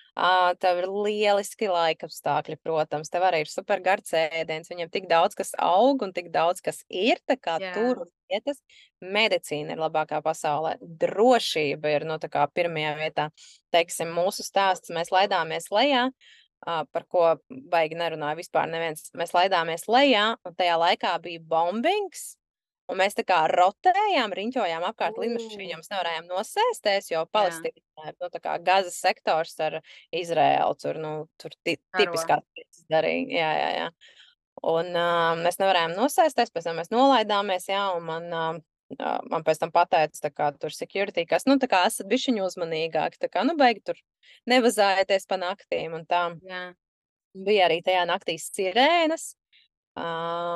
Ā, tev ir lieliski laikapstākļi, protams, tev arī ir super garš ēdiens, viņam tik daudz kas aug un tik daudz kas ir, tā kā jā, tur uz vietas. Medicīna ir labākā pasaulē, drošība ir, nu, tā kā pirmajā vietā. Teiksim, mūsu stāsts, mēs laidāmies lejā, ā, par ko baigi nerunāja vispār neviens. Mēs laidāmies lejā, un tajā laikā bija bombings. Un mēs tā kā rotējām, riņķojām apkārt lidmašīnām, U, mēs nevarējām nosēsties, jo jā, Palestīna ir, nu, tā kā Gazas sektors ar Izraēlu, tur, nu, tur ti karo. tipiskās lietas darīja, jā, jā, jā. Un, ā, mēs nevarējām nosēsties, pēc tam mēs nolaidāmies, jā, un man, ā, ā, man pēc tam pateica, tā kā tur security, kas, nu, tā kā esat bišķiņi uzmanīgāki, tā kā, nu, beigi tur nevazājieties pa naktīm un tā. Jā. Bija arī tajā naktī sirēnas. Ā,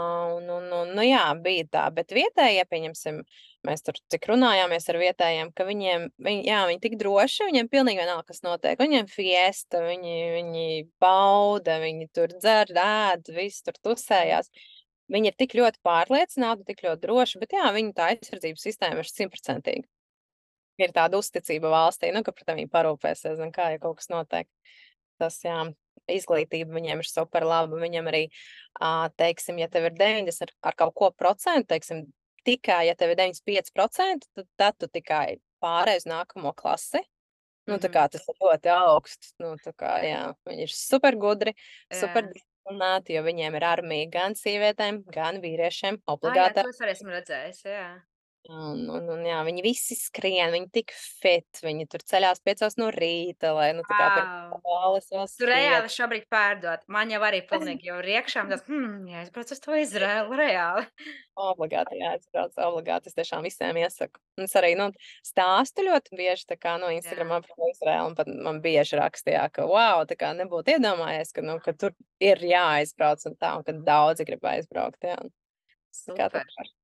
un un un, nu jā, bija tā, bet vietējie, pieņemsim, mēs tur cik runājāmies ar vietējiem, ka viņiem viņi jā, viņi tik droši, viņiem pilnīgi vienalga, kas notiek. Viņiem fiesta, viņi viņi bauda, viņi tur dzer, ēd, viss tur Mhm. tusējās. Viņi ir tik ļoti pārliecināti, tik ļoti droši, bet jā, viņu tā aizsardzības sistēma ir simtprocentīga. Ir tāda uzticība valstī, nu, ka par tevi parūpēsies, zin kā, ja kaut kas notiek. Tas, jā, izglītība viņiem ir super laba. Viņam arī, ā, teiksim, ja tev ir deviņdesmit ar kaut ko procentu, teiksim, tikai, ja tev ir deviņdesmit pieci procenti, tad, tad tu tikai pārēj uz nākamo klasi. Nu, tā Mhm. kā tas ir ļoti augsts. Nu, tā kā, jā, viņi ir super gudri, super Jā. disciplinēti, jo viņiem ir armija gan sievietēm, gan vīriešiem Ah, jā, obligāti. to es arī esmu redzējis, jā. Un, un, un jā, viņi visi skrien, viņi tik fit, viņi tur ceļās piecos no rīta, lai, nu, tā kā pirms Vau! skolas vēl Tu skriet. reāli šobrīd pārdod. Man jau arī pilnīgi jau ir iekšā, un tas, hmm, jāaizbrauc uz to Izraēlu reāli. Obligāti jāaizbrauc, obligāti. Es tiešām visiem iesaku. Un es arī, nu, stāstu ļoti bieži, tā kā, no Jā, Instagramā par Izraēlu, un pat man bieži rakstījā, ka, wow, tā kā nebūtu iedomājies, ka, nu, ka tur ir jāaizbrauc un tā, un ka daudzi grib aizbraukt, jā. Tā kā tā super. kā.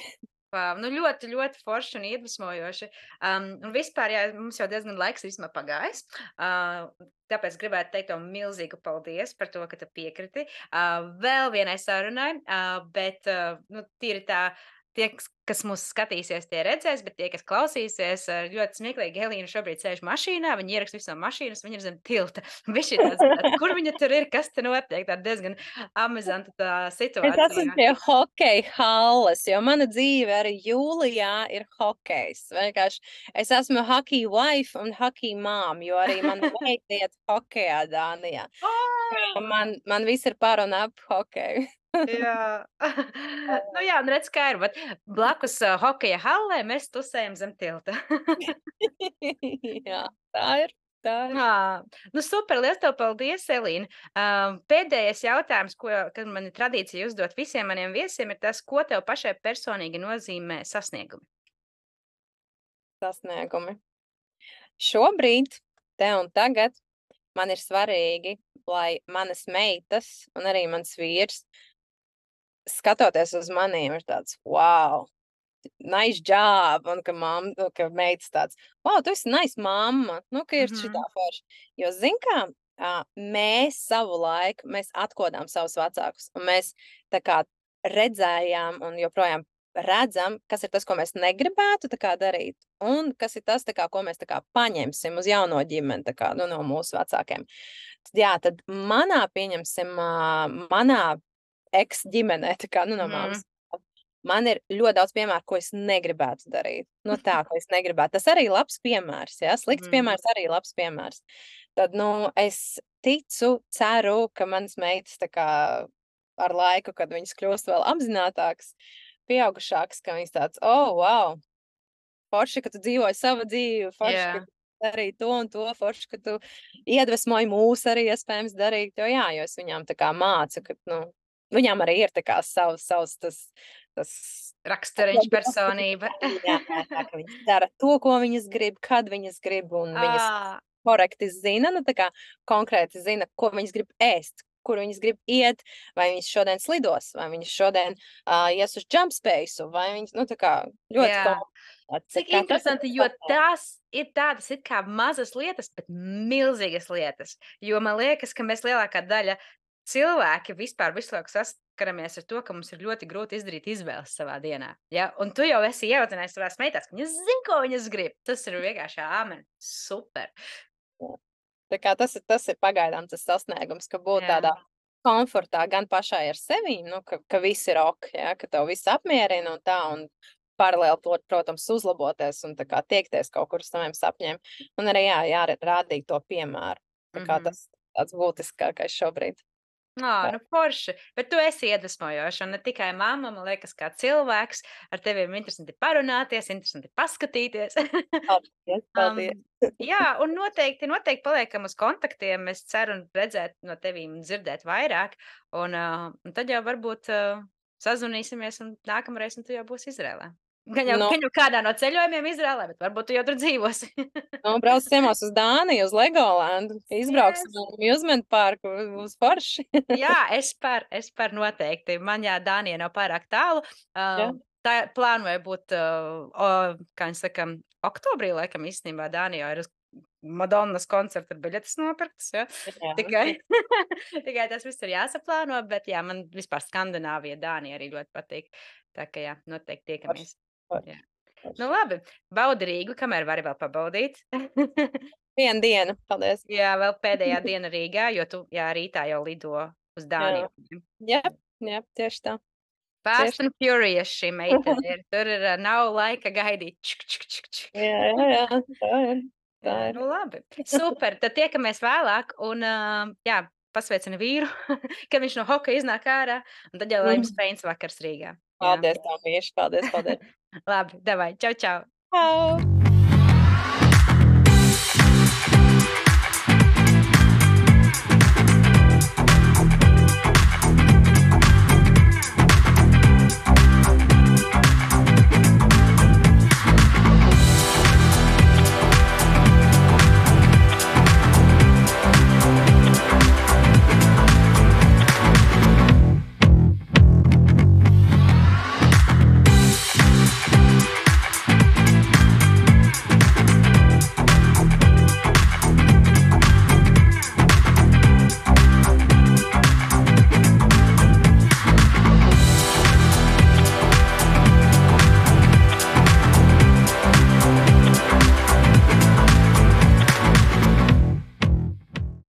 Vau, nu ļoti, ļoti forši un iedvesmojoši. Um, un vispār, jā, mums jau diezgan laiks vismaz pagājis. Uh, tāpēc gribētu teikt tev milzīgu paldies par to, ka tu piekriti. Uh, vēl vienai sarunai, uh, bet, uh, nu, tīri tā, tie, kas kas mūs skatīsies, tie redzēs, bet tie, kas klausīsies, eh, ļoti smieklīgi Elīna šobrīd sēž mašīnā, viņa ieraksta visu no mašīnas, viņa ir zem tilta. Bišķi tāds, tāds, kur viņa tur ir, kas te notiek, tāda diezgan amizanta tā Es esmu situācija. pie hokeja halles, jo mana dzīve arī jūlijā ir hokejs. Vienkārši es esmu hockey wife un hockey mom, jo arī mana meita iet hokejā Dānijā. Oh! Man, man viss ir par un ap hokeju. Jā. Nu jā, un redz, kā ir, bet blakus uh, hokeja hallē mēs tusējam zem tilta. Jā, tā ir, tā ir. Ā, nu super, liels tev paldies, Elīna. Uh, pēdējais jautājums, ko, kad man ir tradīcija uzdot visiem maniem viesiem, ir tas, ko tev pašai personīgi nozīmē sasniegumi? Sasniegumi. Šobrīd, te un tagad, man ir svarīgi, lai manas meitas un arī mans vīrs, skatoties uz maniem, ir tāds, wow, nice job, un ka, mam, ka meitas tāds, wow, tu esi nice mamma, nu, ka ir šitā Mhm. forši. Jo, zin kā, ā, mēs savu laiku, mēs atkodām savus vecākus, un mēs tā kā redzējām un joprojām redzam, kas ir tas, ko mēs negribētu tā kā darīt, un kas ir tas, tā kā, ko mēs tā kā paņemsim uz jauno ģimeni, tā kā, nu, no mūsu vecākiem. Tad, jā, tad manā, pieņemsim, ā, manā eks-ģimenē, tā kā, nu, no mammas, Mhm. man ir ļoti daudz piemēru, ko es negribētu darīt. Nu, tā, ko es negribētu. Tas arī labs piemērs, ja? Slikts Mhm. piemērs arī labs piemērs. Tad, nu, es ticu, ceru, ka manas meitas tā kā ar laiku, kad viņas kļūst vēl apzinātākas, pieaugušākas, ka viņas tāds, oh, wow, forši, ka tu dzīvoji savu dzīvi, forši, ka Jā. tu darīji to un to, forši, ka tu iedvesmoji mūs arī iespējams darīt, jo jā, jo es viņām tā kā mācu, ka, nu, viņām arī ir tā kā savs, savs tas, tas Raksturiņš, personība. jā, tā, ka viņas dara to, ko viņas grib, kad viņas grib, un viņas Ā, korekti zina, nu, tā kā konkrēti zina, ko viņas grib ēst, kur viņas grib iet, vai viņas šodien slidos, vai viņas šodien uh, ies uz jump space, vai viņas, nu, tā kā ļoti jā. konkrēti. Cik Tā kā tas ir interesanti, tas jo sasniegums. tās ir tādas it kā mazas lietas, bet milzīgas lietas. Jo man liekas, ka mēs lielākā daļa cilvēki vispār visu laiku saskaramies ar to, ka mums ir ļoti grūti izdarīt izvēles savā dienā. Ja? Un tu jau esi ieaudzinājies savās meitās, ka viņas zina, ko viņas grib. Tas ir vienkārši āmen. Super. Tā kā tas ir, tas ir pagaidām tas sasniegums, ka būt Jā. tādā komfortā gan pašai ar sevi, nu, ka, ka viss ir ok, ja, ka tev viss apmierina un tā, un paralēli, to, protams, uzlaboties un tā kā tiekties kaut kur uz saviem sapņiem. Un arī, jā, jārādīt to piemēru. Tā kā Mhm. tas tāds būtiskākais šobrīd. Ā, nu forši. Bet tu esi iedvesmojoša, un ne tikai mamma, man liekas, kā cilvēks. Ar tevi ir interesanti parunāties, interesanti paskatīties. Paldies, paldies. Um, jā, un noteikti, noteikti paliekam uz kontaktiem. Es ceru un redzēt no tevīm un dzirdēt vairāk. Un, uh, un tad jau varbūt uh, sazvanīsimies, un nākamreiz un tu jau būsi Izrēlā. Gan jau, Nu, gan jau kādā no ceļojumiem Izrēlā, bet varbūt tu jau tur dzīvosi. nu, brauc ciemos uz Dāniju, uz Legolandu, izbrauksim Yes. uz Amusement parku, uz forši. Jā, es par, es par noteikti. Man jā, Dānija nav pārāk tālu. Jā. Uh, tā plānoja būt, uh, o, kā viņi saka, oktobrī, laikam, īstenībā Dānijā ir uz Madonnas koncerta biļetes nopirktas. Ja? Jā. Tikai, tikai tas viss ir jāsaplāno, bet jā, man vispār Skandināvija, Dānija arī ļoti patīk. Tā kā jā, noteikti tiekamies. Forši, Jā. forši. Nu labi, baudi Rīgu, kamēr vari vēl pabaudīt. Vienu dienu, paldies. Jā, vēl pēdējā diena Rīgā, jo tu jā, rītā jau lido uz Dāniju. Jā, jā, tieši tā. Fast Tieši. and Furious šī meitene ir. Tur ir, ā, nav laika gaidīt. Čuk, čuk, čuk, čuk. Jā, jā, jā, tā ir. Tā Jā, ir. nu labi. Super, tad tiekamies vēlāk un, ā, jā, pasveicina vīru, kad viņš no hokeja iznāk ārā, un tad jau lai jums Mhm. feins vakars Rīgā. Jā. Paldies, tev, mīļš, paldies, paldies. Labi, davai, čau, čau. Čau!